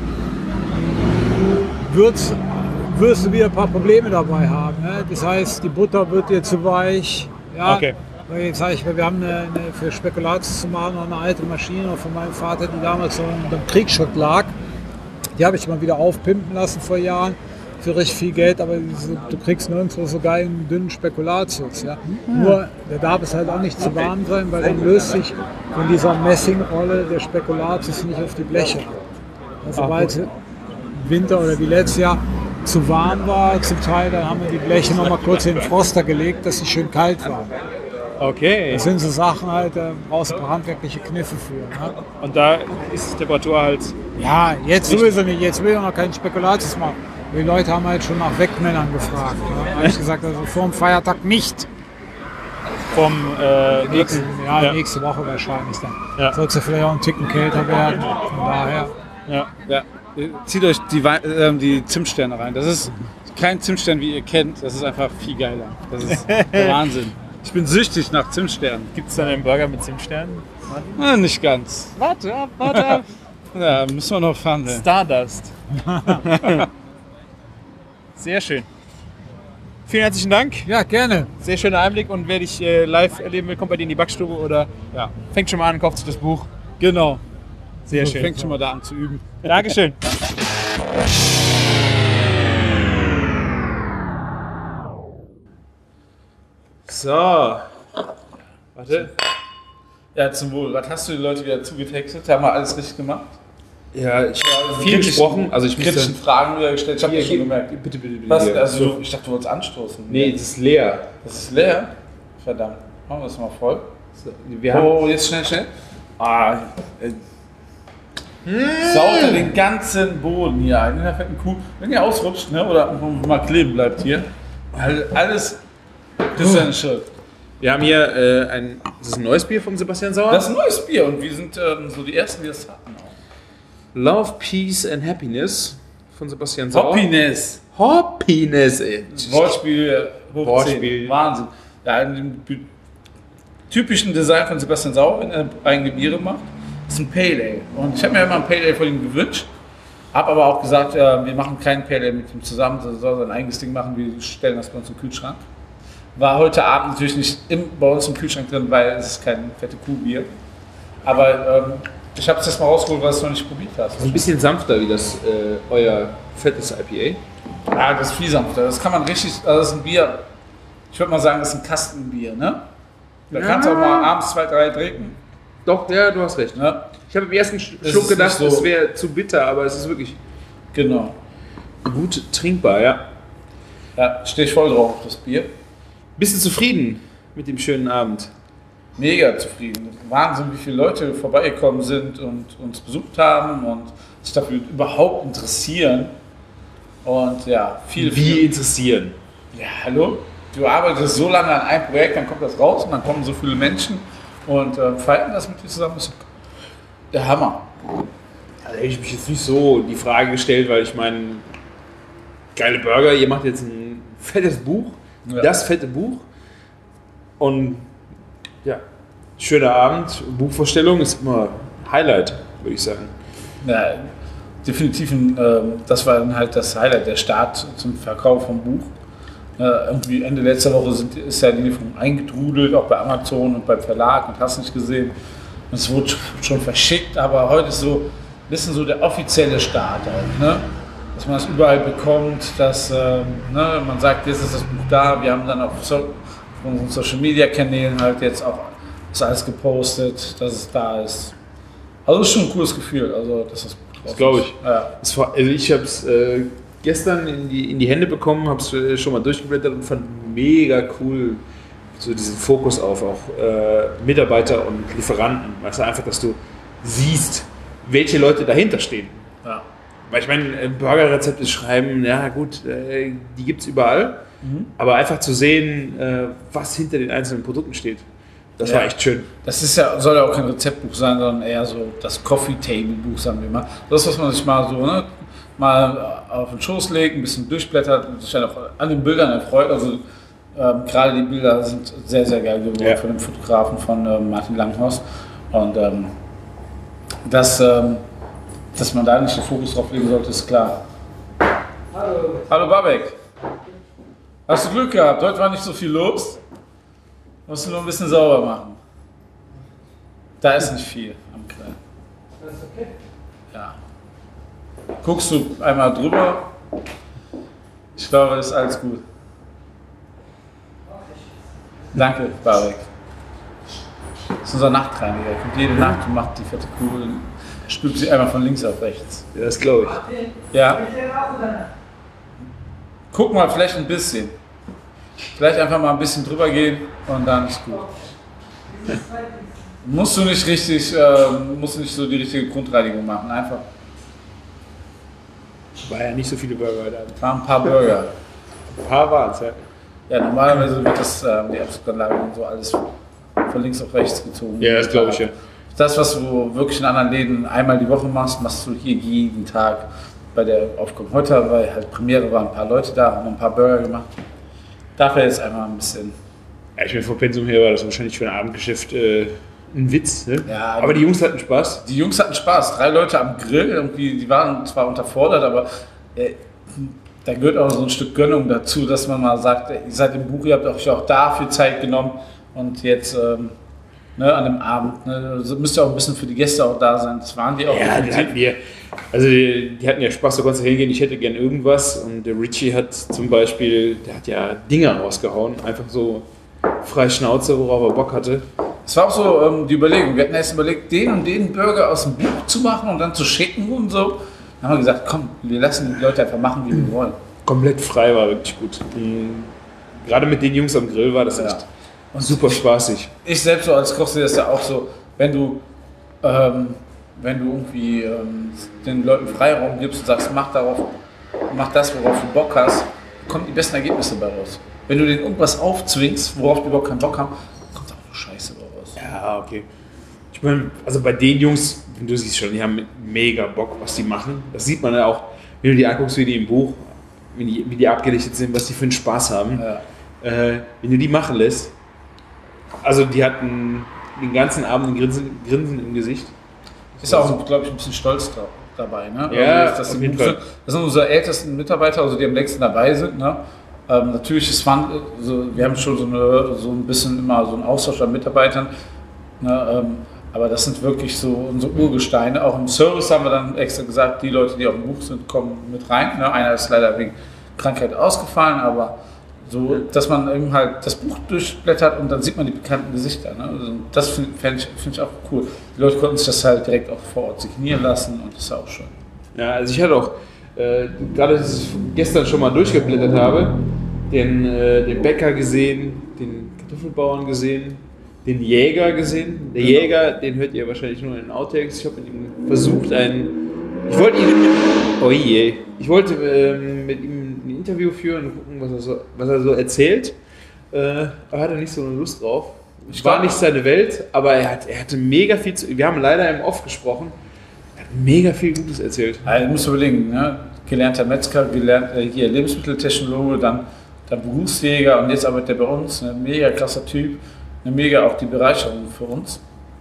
Speaker 8: Würdest, wirst du wieder ein paar Probleme dabei haben. Ne? Das heißt, die Butter wird dir zu weich. Ja,
Speaker 6: Okay.
Speaker 8: weil jetzt sage ich, wir haben eine, eine, für Spekulatius zu machen noch eine alte Maschine von meinem Vater, die damals so im Kriegsschutt lag. Die habe ich mal wieder aufpimpen lassen vor Jahren für richtig viel Geld, aber diese, du kriegst nirgendwo so geilen, dünnen Spekulatius. Ja? Nur, der darf es halt auch nicht zu warm sein, weil dann löst sich von dieser Messingrolle der Spekulatius nicht auf die Bleche. Also, sobald Winter oder wie letztes Jahr zu warm war zum Teil, dann haben wir die Bleche noch mal kurz in den Froster gelegt, dass sie schön kalt waren.
Speaker 6: Okay.
Speaker 8: Das sind so Sachen halt, da brauchst du ein paar handwerkliche Kniffe für. Ne?
Speaker 6: Und da ist die Temperatur halt...
Speaker 8: Ja, jetzt sowieso nicht, jetzt will ich noch keinen Spekulatius machen. Die Leute haben halt schon nach Wegmännern gefragt. Ne? Da habe ich gesagt, also vor dem Feiertag nicht.
Speaker 6: Vom äh, nächsten...
Speaker 8: Ja,
Speaker 6: Ja.
Speaker 8: nächste Woche wahrscheinlich dann.
Speaker 6: Ja.
Speaker 8: Sollte es vielleicht auch ein Ticken kälter werden. Von daher.
Speaker 6: Ja.
Speaker 3: Ja. Zieht euch die, Wei- ähm, die Zimtsterne rein. Das ist kein Zimtstern, wie ihr kennt. Das ist einfach viel geiler. Das ist der Wahnsinn. Ich bin süchtig nach Zimtsternen.
Speaker 6: Gibt es dann einen Burger mit Zimtsternen?
Speaker 3: Na, nicht ganz.
Speaker 6: Warte ab, warte ab.
Speaker 3: Ja, müssen wir noch verhandeln.
Speaker 6: Stardust. Sehr schön. Vielen herzlichen Dank.
Speaker 8: Ja, gerne.
Speaker 6: Sehr schöner Einblick und wer dich äh, live erleben will, kommt bei dir in die Backstube oder
Speaker 3: Ja.
Speaker 6: fängt schon mal an, kauft sich das Buch.
Speaker 3: Genau.
Speaker 6: Sehr
Speaker 3: So
Speaker 6: schön.
Speaker 3: fängt schon mal da an zu üben.
Speaker 6: Dankeschön.
Speaker 4: So. Warte.
Speaker 3: Ja, zum Wohl. Was hast du die Leute wieder zugetextet? Haben wir alles richtig gemacht?
Speaker 4: Ja, ich habe viel
Speaker 3: Kritischen-
Speaker 4: gesprochen. Also ich
Speaker 3: Kritischen
Speaker 4: musste...
Speaker 3: Fragen wieder gestellt. Ich habe
Speaker 4: Hier,
Speaker 3: ja schon
Speaker 4: hier,
Speaker 3: gemerkt.
Speaker 4: Bitte, bitte, bitte.
Speaker 3: Was?
Speaker 4: hier.
Speaker 3: Also, du- ich dachte, du wolltest anstoßen.
Speaker 4: Nee, das ist leer.
Speaker 3: Das ist leer? Verdammt. Machen wir das mal voll.
Speaker 4: So, wir haben...
Speaker 3: Oh, jetzt schnell, schnell. Ah, äh, saut er den ganzen Boden hier ein. In der fetten Kuh. Wenn ihr ausrutscht, ne, oder mal kleben bleibt hier, all- alles, das ist eine Schuld.
Speaker 4: Wir haben hier äh, ein... Das ist ein neues Bier von Sebastian Sauer.
Speaker 3: Das ist ein neues Bier und wir sind ähm, so die Ersten, die das hatten.
Speaker 4: Love, Peace and Happiness von Sebastian Sauer.
Speaker 3: Happiness.
Speaker 4: Happiness, ey.
Speaker 3: Wortspiel, hoch
Speaker 4: Wortspiel.
Speaker 3: zehn. Wahnsinn. Ja, in dem b- typischen Design von Sebastian Sauer, wenn er eigene Biere macht, ist ein Pale Ale. Und ich habe mir immer ein Pale Ale von ihm gewünscht, habe aber auch gesagt, ja, wir machen keinen Pale Ale mit ihm zusammen, er soll sein eigenes Ding machen, wir stellen das bei uns im Kühlschrank. War heute Abend natürlich nicht im, bei uns im Kühlschrank drin, weil es ist kein fette Kuhbier. Aber ähm, ich habe es jetzt mal rausgeholt, weil du es noch nicht probiert hast.
Speaker 4: Ist ein bisschen sanfter wie das äh, euer fettes I P A.
Speaker 3: Ja, das ist viel sanfter. Das kann man richtig, also das ist ein Bier, ich würde mal sagen, das ist ein Kastenbier, ne? Da
Speaker 4: Ja.
Speaker 3: kannst du auch mal abends zwei, drei trinken.
Speaker 4: Doch, ja, du hast recht.
Speaker 3: Ne?
Speaker 4: Ich habe im ersten Sch-
Speaker 3: Es
Speaker 4: Schluck
Speaker 3: ist
Speaker 4: gedacht,
Speaker 3: nicht so-
Speaker 4: es wäre zu bitter, aber es ist wirklich
Speaker 3: Genau.
Speaker 4: gut trinkbar, ja.
Speaker 3: Ja, stehe ich voll drauf auf das Bier.
Speaker 4: Bist du zufrieden mit dem schönen Abend?
Speaker 3: Mega zufrieden. Wahnsinn, wie viele Leute vorbeigekommen sind und uns besucht haben und sich dafür überhaupt interessieren. Und ja, viel,
Speaker 4: Wie
Speaker 3: viel.
Speaker 4: interessieren?
Speaker 3: Ja, hallo? Du arbeitest so lange an einem Projekt, dann kommt das raus und dann kommen so viele Menschen und äh, feiern das mit dir zusammen. Das ist der Hammer.
Speaker 4: Da hätte ich mich jetzt nicht so die Frage gestellt, weil ich meine, geile Burger, ihr macht jetzt ein fettes Buch,
Speaker 3: Ja.
Speaker 4: das fette Buch und ja, schöner Abend, Buchvorstellung ist immer Highlight, würde ich sagen.
Speaker 3: Ja, definitiv, ein, ähm, das war dann halt das Highlight, der Start zum Verkauf vom Buch. Äh, irgendwie Ende letzter Woche sind, ist ja die Lieferung eingedrudelt, auch bei Amazon und beim Verlag und hast nicht gesehen. Und es wurde schon verschickt, aber heute ist so ein bisschen so der offizielle Start halt, ne? Dass man es überall bekommt, dass ähm, ne, man sagt, jetzt ist das Buch da, wir haben dann auf, so, auf unseren Social Media Kanälen halt jetzt auch das alles gepostet, dass es da ist. Also es ist schon ein cooles Gefühl, also dass das Buch drauf
Speaker 4: Das glaube
Speaker 3: ist.
Speaker 4: ich.
Speaker 3: Ja.
Speaker 4: Das war, also ich habe es äh, gestern in die, in die Hände bekommen, habe es äh, schon mal durchgeblättert und fand mega cool, so diesen Fokus auf auch äh, Mitarbeiter und Lieferanten. Weißt du, einfach, dass du siehst, welche Leute dahinter stehen.
Speaker 3: Ja.
Speaker 4: Weil ich meine, Burgerrezepte schreiben, ja gut, äh, die gibt es überall,
Speaker 3: Mhm.
Speaker 4: aber einfach zu sehen, äh, was hinter den einzelnen Produkten steht, das
Speaker 3: Ja.
Speaker 4: war echt schön.
Speaker 3: Das ist ja, soll ja auch kein Rezeptbuch sein, sondern eher so das Coffee Table Buch, sagen wir mal. Das, was man sich mal so ne, mal auf den Schoß legt, ein bisschen durchblättert und sich dann auch an den Bildern erfreut. Also ähm, gerade die Bilder sind sehr, sehr geil geworden
Speaker 4: Ja.
Speaker 3: von dem Fotografen von ähm, Martin Langhorst. Und ähm, dass, ähm, dass man da nicht den Fokus drauf legen sollte, ist klar. Hallo. Hallo Babek. Hast du Glück gehabt? Heute war nicht so viel los. Musst du nur ein bisschen sauber machen. Da ist nicht viel am Grill. Das ist okay. Ja. Guckst du einmal drüber? Ich glaube, ist alles gut. Danke, Barek. Das ist unser Nachtreiniger. Er kommt jede Nacht und macht die fette Kugel und spült sie einmal von links auf rechts.
Speaker 4: Ja, das glaube ich.
Speaker 3: Ja. Guck mal, vielleicht ein bisschen. Vielleicht einfach mal ein bisschen drüber gehen und dann ist gut. Musst du nicht richtig, äh, musst du nicht so die richtige Grundreinigung machen, einfach.
Speaker 6: War ja nicht so viele Burger da.
Speaker 3: Waren ein paar Burger.
Speaker 6: Ein paar waren es, ja.
Speaker 3: Ja, normalerweise wird das, äh, die Abzuganlage und so alles von links auf rechts gezogen.
Speaker 6: Ja, das glaube ich, ja.
Speaker 3: Das, was du wirklich in anderen Läden einmal die Woche machst, machst du hier jeden Tag bei der Aufkommen. Heute war halt Premiere, waren ein paar Leute da, haben ein paar Burger gemacht. Dafür jetzt einmal ein bisschen.
Speaker 6: Ja, ich meine, vom Pensum her war das wahrscheinlich für ein Abendgeschäft äh, ein Witz. Ne?
Speaker 3: Ja,
Speaker 6: aber die Jungs hatten Spaß.
Speaker 3: Die Jungs hatten Spaß. Drei Leute am Grill, irgendwie, die waren zwar unterfordert, aber äh, da gehört auch so ein Stück Gönnung dazu, dass man mal sagt, ihr seid im Buch, ihr habt euch auch dafür Zeit genommen und jetzt ähm, ne, an dem Abend, ne, also müsst ihr auch ein bisschen für die Gäste auch da sein. Das waren die auch.
Speaker 6: Ja, die hatten wir. Also die, die hatten ja Spaß, da konntest du hingehen, ich hätte gern irgendwas. Und der Richie hat zum Beispiel, der hat ja Dinger rausgehauen, einfach so frei Schnauze, worauf er Bock hatte.
Speaker 3: Es war auch so ähm, die Überlegung, wir hatten erst überlegt, den und den Burger aus dem Buch zu machen und dann zu schicken und so. Dann haben wir gesagt, komm, wir lassen die Leute einfach machen, wie wir wollen.
Speaker 6: Komplett frei, war wirklich gut. Und gerade mit den Jungs am Grill war das
Speaker 3: Ja.
Speaker 6: echt super spaßig.
Speaker 3: Ich selbst so als Koch sehe das ja auch so, wenn du, ähm, wenn du irgendwie ähm, den Leuten Freiraum gibst und sagst, mach darauf, mach das, worauf du Bock hast, kommen die besten Ergebnisse bei raus. Wenn du denen irgendwas aufzwingst, worauf die überhaupt keinen Bock haben, kommt auch nur Scheiße bei raus.
Speaker 6: Ja, okay. Ich meine, also bei den Jungs, du siehst schon, die haben mega Bock, was die machen. Das sieht man ja auch, wenn du die anguckst, wie die im Buch, wie die, wie die abgedichtet sind, was die für einen Spaß haben.
Speaker 3: Ja.
Speaker 6: Äh, wenn du die machen lässt, also die hatten den ganzen Abend ein Grinsen, Grinsen im Gesicht.
Speaker 3: Ist auch, glaube ich, ein bisschen stolz da, dabei. Ne?
Speaker 6: Ja,
Speaker 3: also, dass
Speaker 6: auf
Speaker 3: die
Speaker 6: jeden
Speaker 3: Buch
Speaker 6: Fall.
Speaker 3: sind. Das sind unsere ältesten Mitarbeiter, also die am längsten dabei sind. Ne? Ähm, natürlich, ist fun, so, wir haben schon so, eine, so ein bisschen immer so einen Austausch an Mitarbeitern. Ne? Ähm, aber das sind wirklich so unsere Urgesteine. Auch im Service haben wir dann extra gesagt, die Leute, die auf dem Buch sind, kommen mit rein. Ne? Einer ist leider wegen Krankheit ausgefallen, aber so, dass man eben halt das Buch durchblättert und dann sieht man die bekannten Gesichter. Ne? Also das finde ich, find ich auch cool. Die Leute konnten sich das halt direkt auch vor Ort signieren lassen und das ist auch schön.
Speaker 6: Ja, also ich hatte auch, äh, gerade als ich gestern schon mal durchgeblättert habe, den, äh, den Bäcker gesehen, den Kartoffelbauern gesehen, den Jäger gesehen. Der Jäger, den hört ihr wahrscheinlich nur in den Outtakes. Ich habe mit ihm versucht, ein, ich wollte ihn, oh je, ich wollte ähm, mit ihm ein Interview führen und gucken, was er so, was er so erzählt. Äh, aber hatte nicht so eine Lust drauf. Es war nicht seine Welt, aber er, hat, er hatte mega viel zu, wir haben leider im Off gesprochen, er hat mega viel Gutes erzählt.
Speaker 3: Also, du musst überlegen, ne? Gelernter Metzger, gelernt, äh, hier Lebensmitteltechnologe, dann, dann Berufsjäger und jetzt arbeitet er bei uns. Ein mega krasser Typ, eine mega auch die Bereicherung für uns.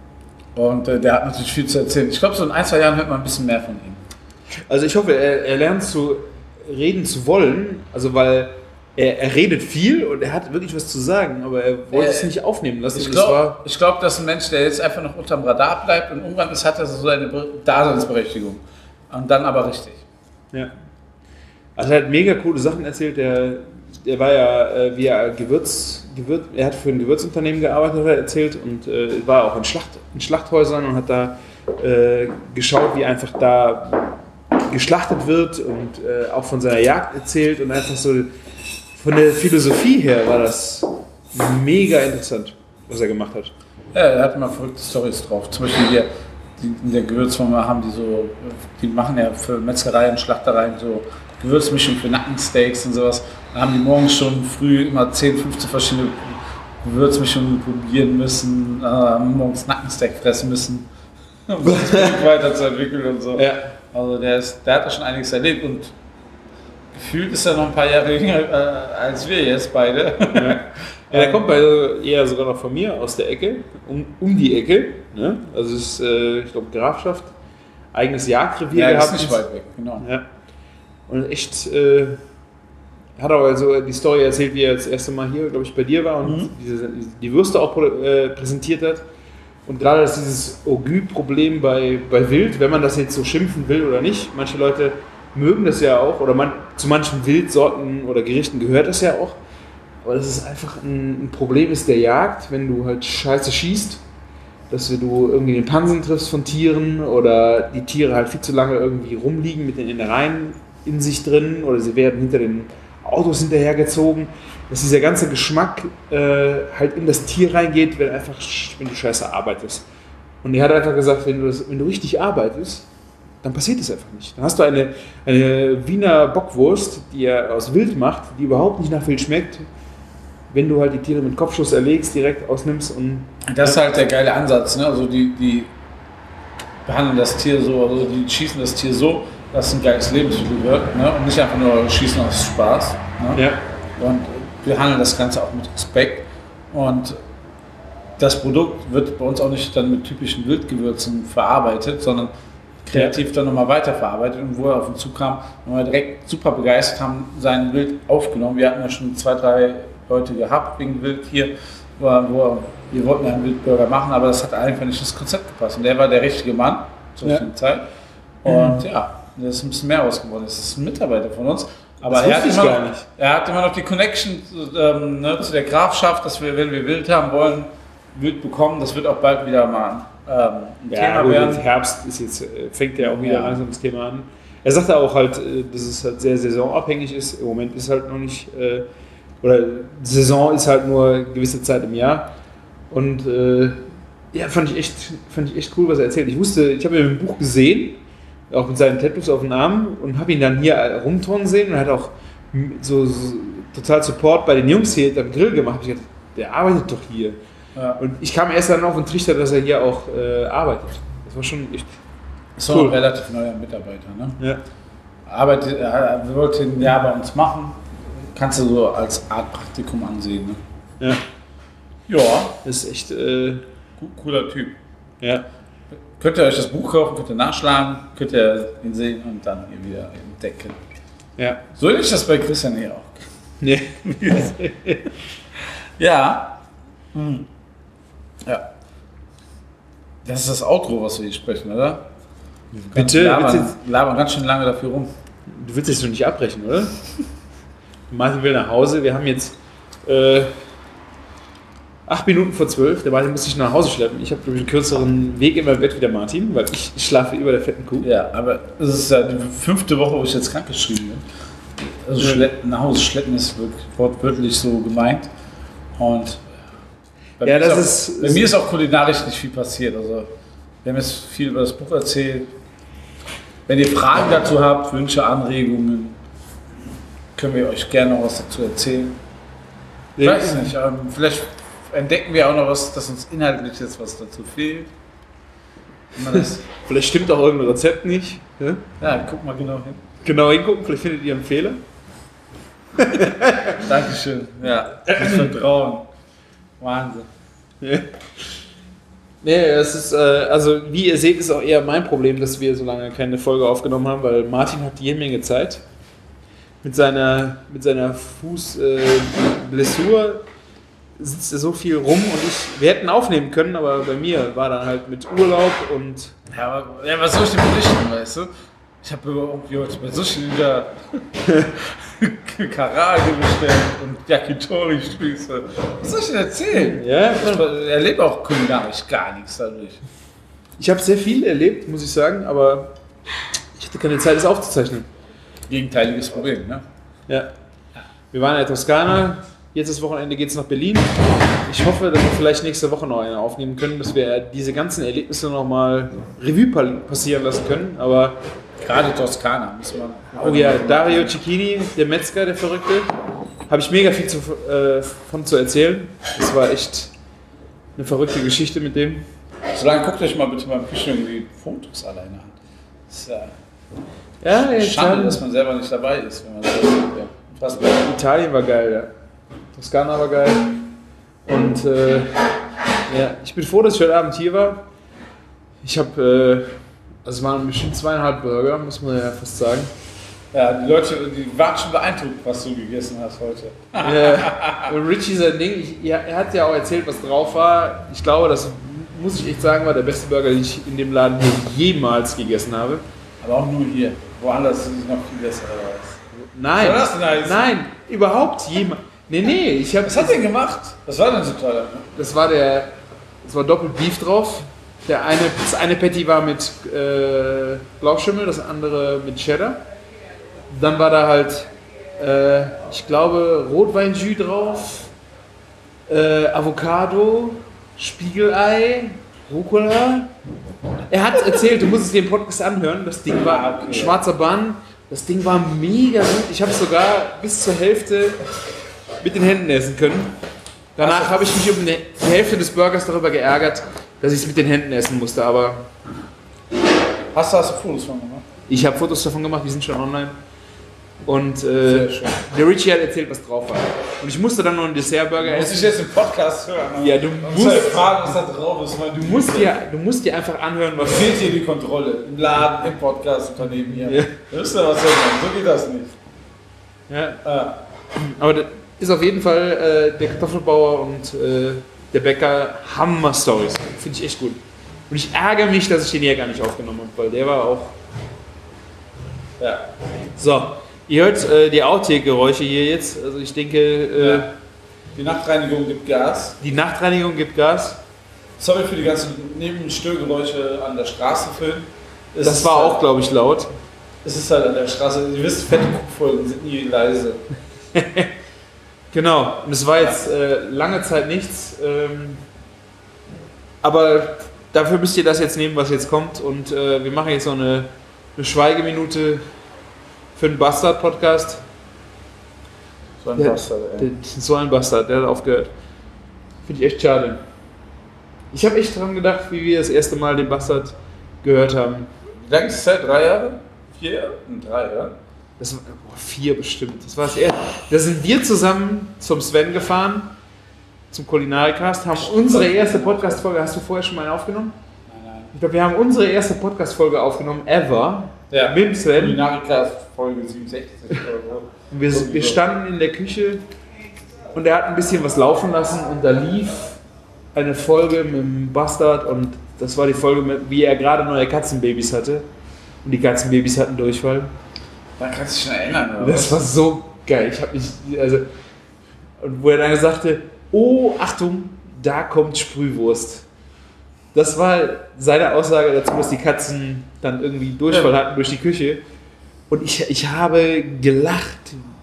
Speaker 3: Und äh, der hat natürlich viel zu erzählen. Ich glaube, so in ein, zwei Jahren hört man ein bisschen mehr von ihm.
Speaker 6: Also ich hoffe, er, er lernt zu reden zu wollen, also weil er, er redet viel und er hat wirklich was zu sagen, aber er wollte
Speaker 3: Äh,
Speaker 6: es nicht aufnehmen lassen.
Speaker 3: Ich
Speaker 6: Und das
Speaker 3: glaube,
Speaker 6: war,
Speaker 3: glaub, das ist ein Mensch, der jetzt einfach noch unterm Radar bleibt und irgendwann ist, hat er so seine Be- Daseinsberechtigung. Und dann aber richtig.
Speaker 6: ja. Also er hat mega coole Sachen erzählt. Der, der war ja, äh, wie er Gewürz, Gewürz, er hat für ein Gewürzunternehmen gearbeitet, hat er erzählt und äh, war auch in, Schlacht, in Schlachthäusern und hat da äh, geschaut, wie einfach da geschlachtet wird und äh, auch von seiner Jagd erzählt und einfach so von der Philosophie her war das mega interessant, was er gemacht hat.
Speaker 3: Ja, er hat immer verrückte Storys drauf. Zum Beispiel hier, die, in der Gewürzfirma haben die so, die machen ja für Metzgereien, Schlachtereien so Gewürzmischung für Nackensteaks und sowas. Da haben die morgens schon früh immer zehn, fünfzehn verschiedene Gewürzmischungen probieren müssen, äh, haben morgens Nackensteak fressen müssen, um das Produkt weiterzuentwickeln und so.
Speaker 6: Ja.
Speaker 3: Also der, ist, der hat da schon einiges erlebt und gefühlt ist er noch ein paar Jahre jünger äh, als wir jetzt beide.
Speaker 6: Ja. Ja, der kommt bei, eher sogar noch von mir aus der Ecke, um, um die Ecke. Ne? Also es ist, äh, ich glaube, Grafschaft, eigenes Jagdrevier
Speaker 3: Ja, das
Speaker 6: gehabt.
Speaker 3: ist nicht weit weg, genau.
Speaker 6: Ja. Und echt, äh, hat auch also die Story erzählt, wie er das erste Mal hier, glaube ich, bei dir war und
Speaker 3: Mhm.
Speaker 6: diese, die Würste auch äh, präsentiert hat. Und gerade das dieses Ogü-Problem bei, bei Wild, wenn man das jetzt so schimpfen will oder nicht, manche Leute mögen das ja auch, oder man, zu manchen Wildsorten oder Gerichten gehört das ja auch. Aber das ist einfach ein, ein Problem ist der Jagd, wenn du halt scheiße schießt, dass du irgendwie den Pansen triffst von Tieren oder die Tiere halt viel zu lange irgendwie rumliegen mit den Innereien in sich drin oder sie werden hinter den
Speaker 4: Autos hinterhergezogen, dass dieser ganze Geschmack äh, halt in das Tier reingeht, wenn, einfach, wenn du scheiße arbeitest. Und er hat einfach gesagt, wenn du, das, wenn du richtig arbeitest, dann passiert das einfach nicht. Dann hast du eine, eine Wiener Bockwurst, die er aus Wild macht, die überhaupt nicht nach Wild schmeckt, wenn du halt die Tiere mit Kopfschuss erlegst, direkt ausnimmst. Und
Speaker 3: das ist halt der geile Ansatz. Ne? Also die, die behandeln das Tier so, also die schießen das Tier so, dass es ein geiles Lebensmittel wird. Ne? Und nicht einfach nur schießen aus Spaß. Ne? Ja. Und wir behandeln das Ganze auch mit Respekt. Und das Produkt wird bei uns auch nicht dann mit typischen Wildgewürzen verarbeitet, sondern kreativ ja. dann nochmal weiterverarbeitet. Und wo er auf uns zukam, haben wir direkt super begeistert, haben sein Wild aufgenommen. Wir hatten ja schon zwei, drei Leute gehabt wegen Wild hier, wo, wo wir wollten einen Wildburger machen, aber das hat einfach nicht ins Konzept gepasst. Und der war der richtige Mann zur ja. Zeit. Und mhm. ja, das ist ein bisschen mehr ausgeworden. Das ist ein Mitarbeiter von uns. Aber er hat, immer noch, er hat immer noch die Connection ähm, ne, zu der Grafschaft, dass wir, wenn wir Wild haben wollen, Wild bekommen. Das wird auch bald wieder mal ähm, ein ja, Thema
Speaker 4: gut,
Speaker 3: werden.
Speaker 4: Herbst ist jetzt, fängt ja auch wieder ja. langsam das Thema an. Er sagte auch halt, dass es halt sehr saisonabhängig ist. Im Moment ist halt noch nicht, äh, oder Saison ist halt nur eine gewisse Zeit im Jahr. Und äh, ja, fand ich, echt, fand ich echt cool, was er erzählt. Ich wusste, ich habe ihn im Buch gesehen, auch mit seinen Tattoos auf dem Arm, und habe ihn dann hier rumturnen sehen und hat auch so, so total Support bei den Jungs hier am Grill gemacht. Ich dachte, der arbeitet doch hier. Ja. Und ich kam erst dann auf den Trichter, dass er hier auch äh, arbeitet. Das war schon echt
Speaker 3: Das ist cool. Ein relativ neuer Mitarbeiter, ne? Ja. Arbeitet, er wollte ein Jahr bei uns machen. Kannst du so als Art Praktikum ansehen, ne? Ja. Ja.
Speaker 4: Das ist echt äh,
Speaker 3: cooler Typ. Ja. Könnt ihr euch das Buch kaufen, könnt ihr nachschlagen, könnt ihr ihn sehen und dann hier wieder entdecken. Ja. So ist das bei Christian hier auch. Nee. Ja. Hm. Ja. Das ist das Outro, was wir hier sprechen, oder?
Speaker 4: Bitte?
Speaker 3: Wir labern, labern ganz schön lange dafür rum.
Speaker 4: Du willst jetzt noch nicht abbrechen, oder? Martin will nach Hause. Wir haben jetzt äh, acht Minuten vor zwölf. Der Martin muss sich nach Hause schleppen. Ich habe, glaube ich, einen kürzeren Weg in mein Bett wie der Martin, weil ich, ich schlafe über der fetten Kuh.
Speaker 3: Ja, aber es ist ja die fünfte Woche, wo ich jetzt krankgeschrieben bin. Also ja. schleppen, nach Hause schleppen ist wirklich, wortwörtlich so gemeint. Und bei, ja, mir, das ist auch, ist, bei mir ist auch kulinarisch nicht viel passiert. Also wir haben jetzt viel über das Buch erzählt. Wenn ihr Fragen dazu habt, Wünsche, Anregungen, können wir euch gerne noch was dazu erzählen. Ich ja. weiß nicht, ähm, vielleicht entdecken wir auch noch was, dass uns inhaltlich jetzt was dazu fehlt.
Speaker 4: Das vielleicht stimmt auch irgendein Rezept nicht. Ja,
Speaker 3: ja, guck mal genau hin.
Speaker 4: Genau hingucken, vielleicht findet ihr einen Fehler.
Speaker 3: Dankeschön. Ja, das Vertrauen. Wahnsinn.
Speaker 4: Ja. Nee, es ist, äh, also wie ihr seht, ist auch eher mein Problem, dass wir so lange keine Folge aufgenommen haben, weil Martin hat jede Menge Zeit. Mit seiner, mit seiner Fußblessur äh, sitzt er so viel rum und ich, wir hätten aufnehmen können, aber bei mir war dann halt mit Urlaub und...
Speaker 3: Ja, aber, ja, was soll ich dir berichten, weißt du? Ich habe irgendwie heute bei Sushi wieder Karage bestellt und Yakitori-Spieße. Was soll ich dir erzählen?
Speaker 4: Ja,
Speaker 3: ich erlebe auch kulinarisch gar nichts dadurch.
Speaker 4: Ich habe sehr viel erlebt, muss ich sagen, aber ich hatte keine Zeit, das aufzuzeichnen.
Speaker 3: Gegenteiliges Problem, ne?
Speaker 4: Ja. Wir waren in der Toskana, jetzt das Wochenende geht es nach Berlin. Ich hoffe, dass wir vielleicht nächste Woche noch eine aufnehmen können, dass wir diese ganzen Erlebnisse nochmal Revue passieren lassen können, aber...
Speaker 3: Gerade Toskana muss man...
Speaker 4: Oh ja, Dario Cecchini, der Metzger, der Verrückte, habe ich mega viel zu, äh, von zu erzählen. Das war echt eine verrückte Geschichte mit dem.
Speaker 3: Solange guckt euch mal bitte beim Fischen die Fotos alleine an. Das ist ja...
Speaker 4: Ja, ja,
Speaker 3: schade, dass man selber nicht dabei ist, wenn man so ja, fast
Speaker 4: Italien war geil, ja. Toskana war geil. Und äh, ja, ich bin froh, dass ich heute Abend hier war. Ich habe, äh, also es waren bestimmt zweieinhalb Burger, muss man ja fast sagen.
Speaker 3: Ja, die Leute, die waren schon beeindruckt, was du gegessen hast heute.
Speaker 4: Ja, und Richie sein Ding, ich, ja, er hat ja auch erzählt, was drauf war. Ich glaube, das muss ich echt sagen, war der beste Burger, den ich in dem Laden jemals gegessen habe.
Speaker 3: Aber auch nur hier. Woanders ist es noch viel besser.
Speaker 4: Nein,
Speaker 3: was das
Speaker 4: nein, überhaupt jemand. Nee, nee, ich habe.
Speaker 3: Was hat der gemacht? Was war denn so toll?
Speaker 4: Das war der, das war doppelt Beef drauf. Der eine, das eine Patty war mit äh, Blauschimmeln, das andere mit Cheddar. Dann war da halt äh, ich glaube, Rotweinjus drauf, äh, Avocado, Spiegelei, Rucola. Er hat erzählt, du musst es dir im Podcast anhören, das Ding war
Speaker 3: Okay.
Speaker 4: schwarzer Bann, das Ding war mega gut. Ich habe es sogar bis zur Hälfte mit den Händen essen können. Danach habe ich mich um die Hälfte des Burgers darüber geärgert, dass ich es mit den Händen essen musste, aber
Speaker 3: Hast du, hast du Fotos von gemacht?
Speaker 4: ich habe Fotos davon gemacht, die sind schon online. Und
Speaker 3: Sehr
Speaker 4: äh,
Speaker 3: schön.
Speaker 4: der Richie hat erzählt, was drauf war. Und ich musste dann noch einen Dessertburger
Speaker 3: Muss ich
Speaker 4: essen.
Speaker 3: jetzt im Podcast hören?
Speaker 4: Ja, du
Speaker 3: musst
Speaker 4: musst,
Speaker 3: fragen, was da drauf ist. Weil
Speaker 4: du, musst dir, du musst dir einfach anhören, was...
Speaker 3: fehlt hier die Kontrolle. Im Laden, im Podcast-Unternehmen hier.
Speaker 4: Ja.
Speaker 3: Wisst ihr, was soll man? So geht das nicht.
Speaker 4: Ja,
Speaker 3: Ah.
Speaker 4: aber das ist auf jeden Fall äh, der Kartoffelbauer und äh, der Bäcker Hammer-Stories. Finde ich echt gut. Und ich ärgere mich, dass ich den hier gar nicht aufgenommen habe, weil der war auch...
Speaker 3: Ja.
Speaker 4: So, ihr hört äh, die Outtake-Geräusche hier jetzt. Also ich denke, äh,
Speaker 3: Ja. Die Nachtreinigung gibt Gas.
Speaker 4: die Nachtreinigung gibt Gas.
Speaker 3: Sorry für die ganzen Nebenstörgeräusche an der Straße, Phil. Es
Speaker 4: Das
Speaker 3: ist
Speaker 4: war
Speaker 3: halt,
Speaker 4: auch, glaube ich, laut.
Speaker 3: Es ist halt an der Straße. Ihr wisst, fette Folgen sind nie leise.
Speaker 4: Genau, und es war jetzt äh, lange Zeit nichts. Ähm, aber dafür müsst ihr das jetzt nehmen, was jetzt kommt. Und äh, wir machen jetzt noch eine, eine Schweigeminute für den Bastard-Podcast.
Speaker 3: So ein
Speaker 4: Ja,
Speaker 3: Bastard, ey.
Speaker 4: Der- So ein Bastard, der hat aufgehört. Finde ich echt schade. Ich habe echt dran gedacht, wie wir das erste Mal den Bastard gehört haben.
Speaker 3: Wie lange ist es her? Drei Jahre? Vier Jahre? Drei, ja?
Speaker 4: Das war boah, vier bestimmt. Das war das erste. Da sind wir zusammen zum Sven gefahren, zum Kulinarikast, haben unsere erste Podcast-Folge. Hast du vorher schon mal eine aufgenommen?
Speaker 3: Nein, nein.
Speaker 4: Ich glaube, wir haben unsere erste Podcast-Folge aufgenommen, ever,
Speaker 3: Ja.
Speaker 4: mit dem Sven.
Speaker 3: Kulinarika Folge siebenundsechzig oder so.
Speaker 4: Und wir, wir standen in der Küche und er hat ein bisschen was laufen lassen und da lief eine Folge mit dem Bastard und das war die Folge, mit, wie er gerade neue Katzenbabys hatte. Und die Katzenbabys hatten Durchfall.
Speaker 3: Da kannst du dich schon erinnern, oder?
Speaker 4: Das war so geil. Ich habe mich, also, und wo er dann sagte, oh, Achtung, da kommt Sprühwurst. Das war seine Aussage dazu, dass die Katzen dann irgendwie Durchfall hatten durch die Küche. Und ich, ich habe gelacht.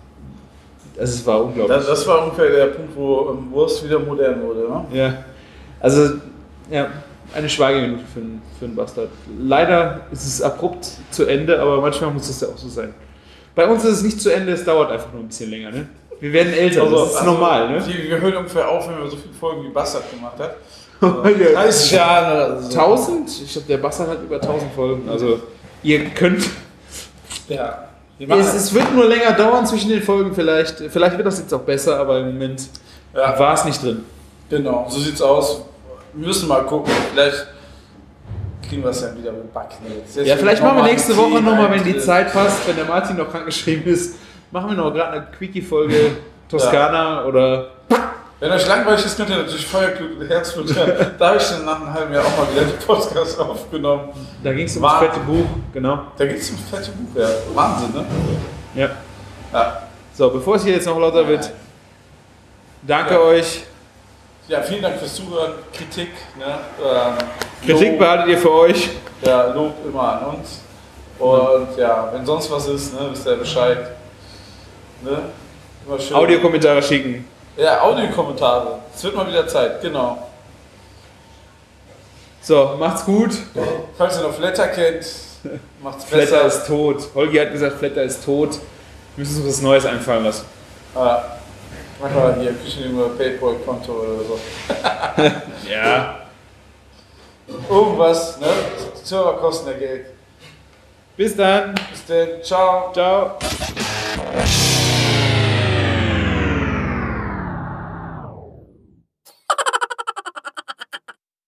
Speaker 4: Also es war unglaublich.
Speaker 3: Das, das war ungefähr der Punkt, wo ähm, Wurst wieder modern wurde, ne?
Speaker 4: Ja. Also, ja, eine Schweigeminute für, einen- für einen Bastard. Leider ist es abrupt zu Ende, aber manchmal muss es ja auch so sein. Bei uns ist es nicht zu Ende, es dauert einfach nur ein bisschen länger, ne? Wir werden älter, das ist
Speaker 3: also,
Speaker 4: normal, ne?
Speaker 3: Die, wir hören ungefähr auf, wenn wir so viele Folgen wie Bastard gemacht haben.
Speaker 4: Ja.
Speaker 3: dreißig Jahre oder so.
Speaker 4: tausend? Ich glaube, der Bastard hat über tausend Folgen. Also, ihr könnt.
Speaker 3: Ja. Wir machen
Speaker 4: Es, es wird nur länger dauern zwischen den Folgen, vielleicht. Vielleicht wird das jetzt auch besser, aber im Moment
Speaker 3: ja,
Speaker 4: war es nicht drin.
Speaker 3: genau, so sieht's aus. Wir müssen mal gucken, vielleicht kriegen wir es ja wieder mit Backen jetzt. Jetzt
Speaker 4: Ja, vielleicht machen wir
Speaker 3: nochmal
Speaker 4: nächste
Speaker 3: die
Speaker 4: Woche nochmal, wenn die
Speaker 3: Eintritt.
Speaker 4: Zeit passt, wenn der Martin noch krankgeschrieben ist, machen wir noch gerade eine Quickie-Folge Toskana oder.
Speaker 3: Wenn euch langweilig ist, könnt ihr natürlich Feuerklug und Herzblut hören. Da habe ich dann nach einem halben Jahr auch mal wieder die Podcast aufgenommen.
Speaker 4: Da ging es um
Speaker 3: War-
Speaker 4: das fette Buch, genau.
Speaker 3: Da geht es um das fette Buch, ja. Wahnsinn, ne?
Speaker 4: Ja.
Speaker 3: Ja.
Speaker 4: So, bevor es hier jetzt noch lauter wird, danke
Speaker 3: Ja.
Speaker 4: euch.
Speaker 3: Ja, vielen Dank fürs Zuhören. Kritik, ne? Ähm,
Speaker 4: Kritik
Speaker 3: Lob,
Speaker 4: behaltet ihr für euch.
Speaker 3: ja, Lob immer an uns. Und ja, wenn sonst was ist, ne, wisst ihr Bescheid. Ne? Immer schön.
Speaker 4: Audiokommentare schicken.
Speaker 3: Ja, Audiokommentare. Es wird mal wieder Zeit, genau.
Speaker 4: So, macht's gut.
Speaker 3: Falls ihr noch Flatter kennt, macht's
Speaker 4: Flatter
Speaker 3: besser.
Speaker 4: ist tot. Holgi hat gesagt, Flatter ist tot. Wir müssen uns was Neues einfallen lassen.
Speaker 3: Ah, mach mal hier Küchenjunge Paypal-Konto oder so.
Speaker 4: Ja.
Speaker 3: Irgendwas, ne? Server kosten ja Geld.
Speaker 4: Bis dann.
Speaker 3: Bis dann, ciao.
Speaker 4: Ciao.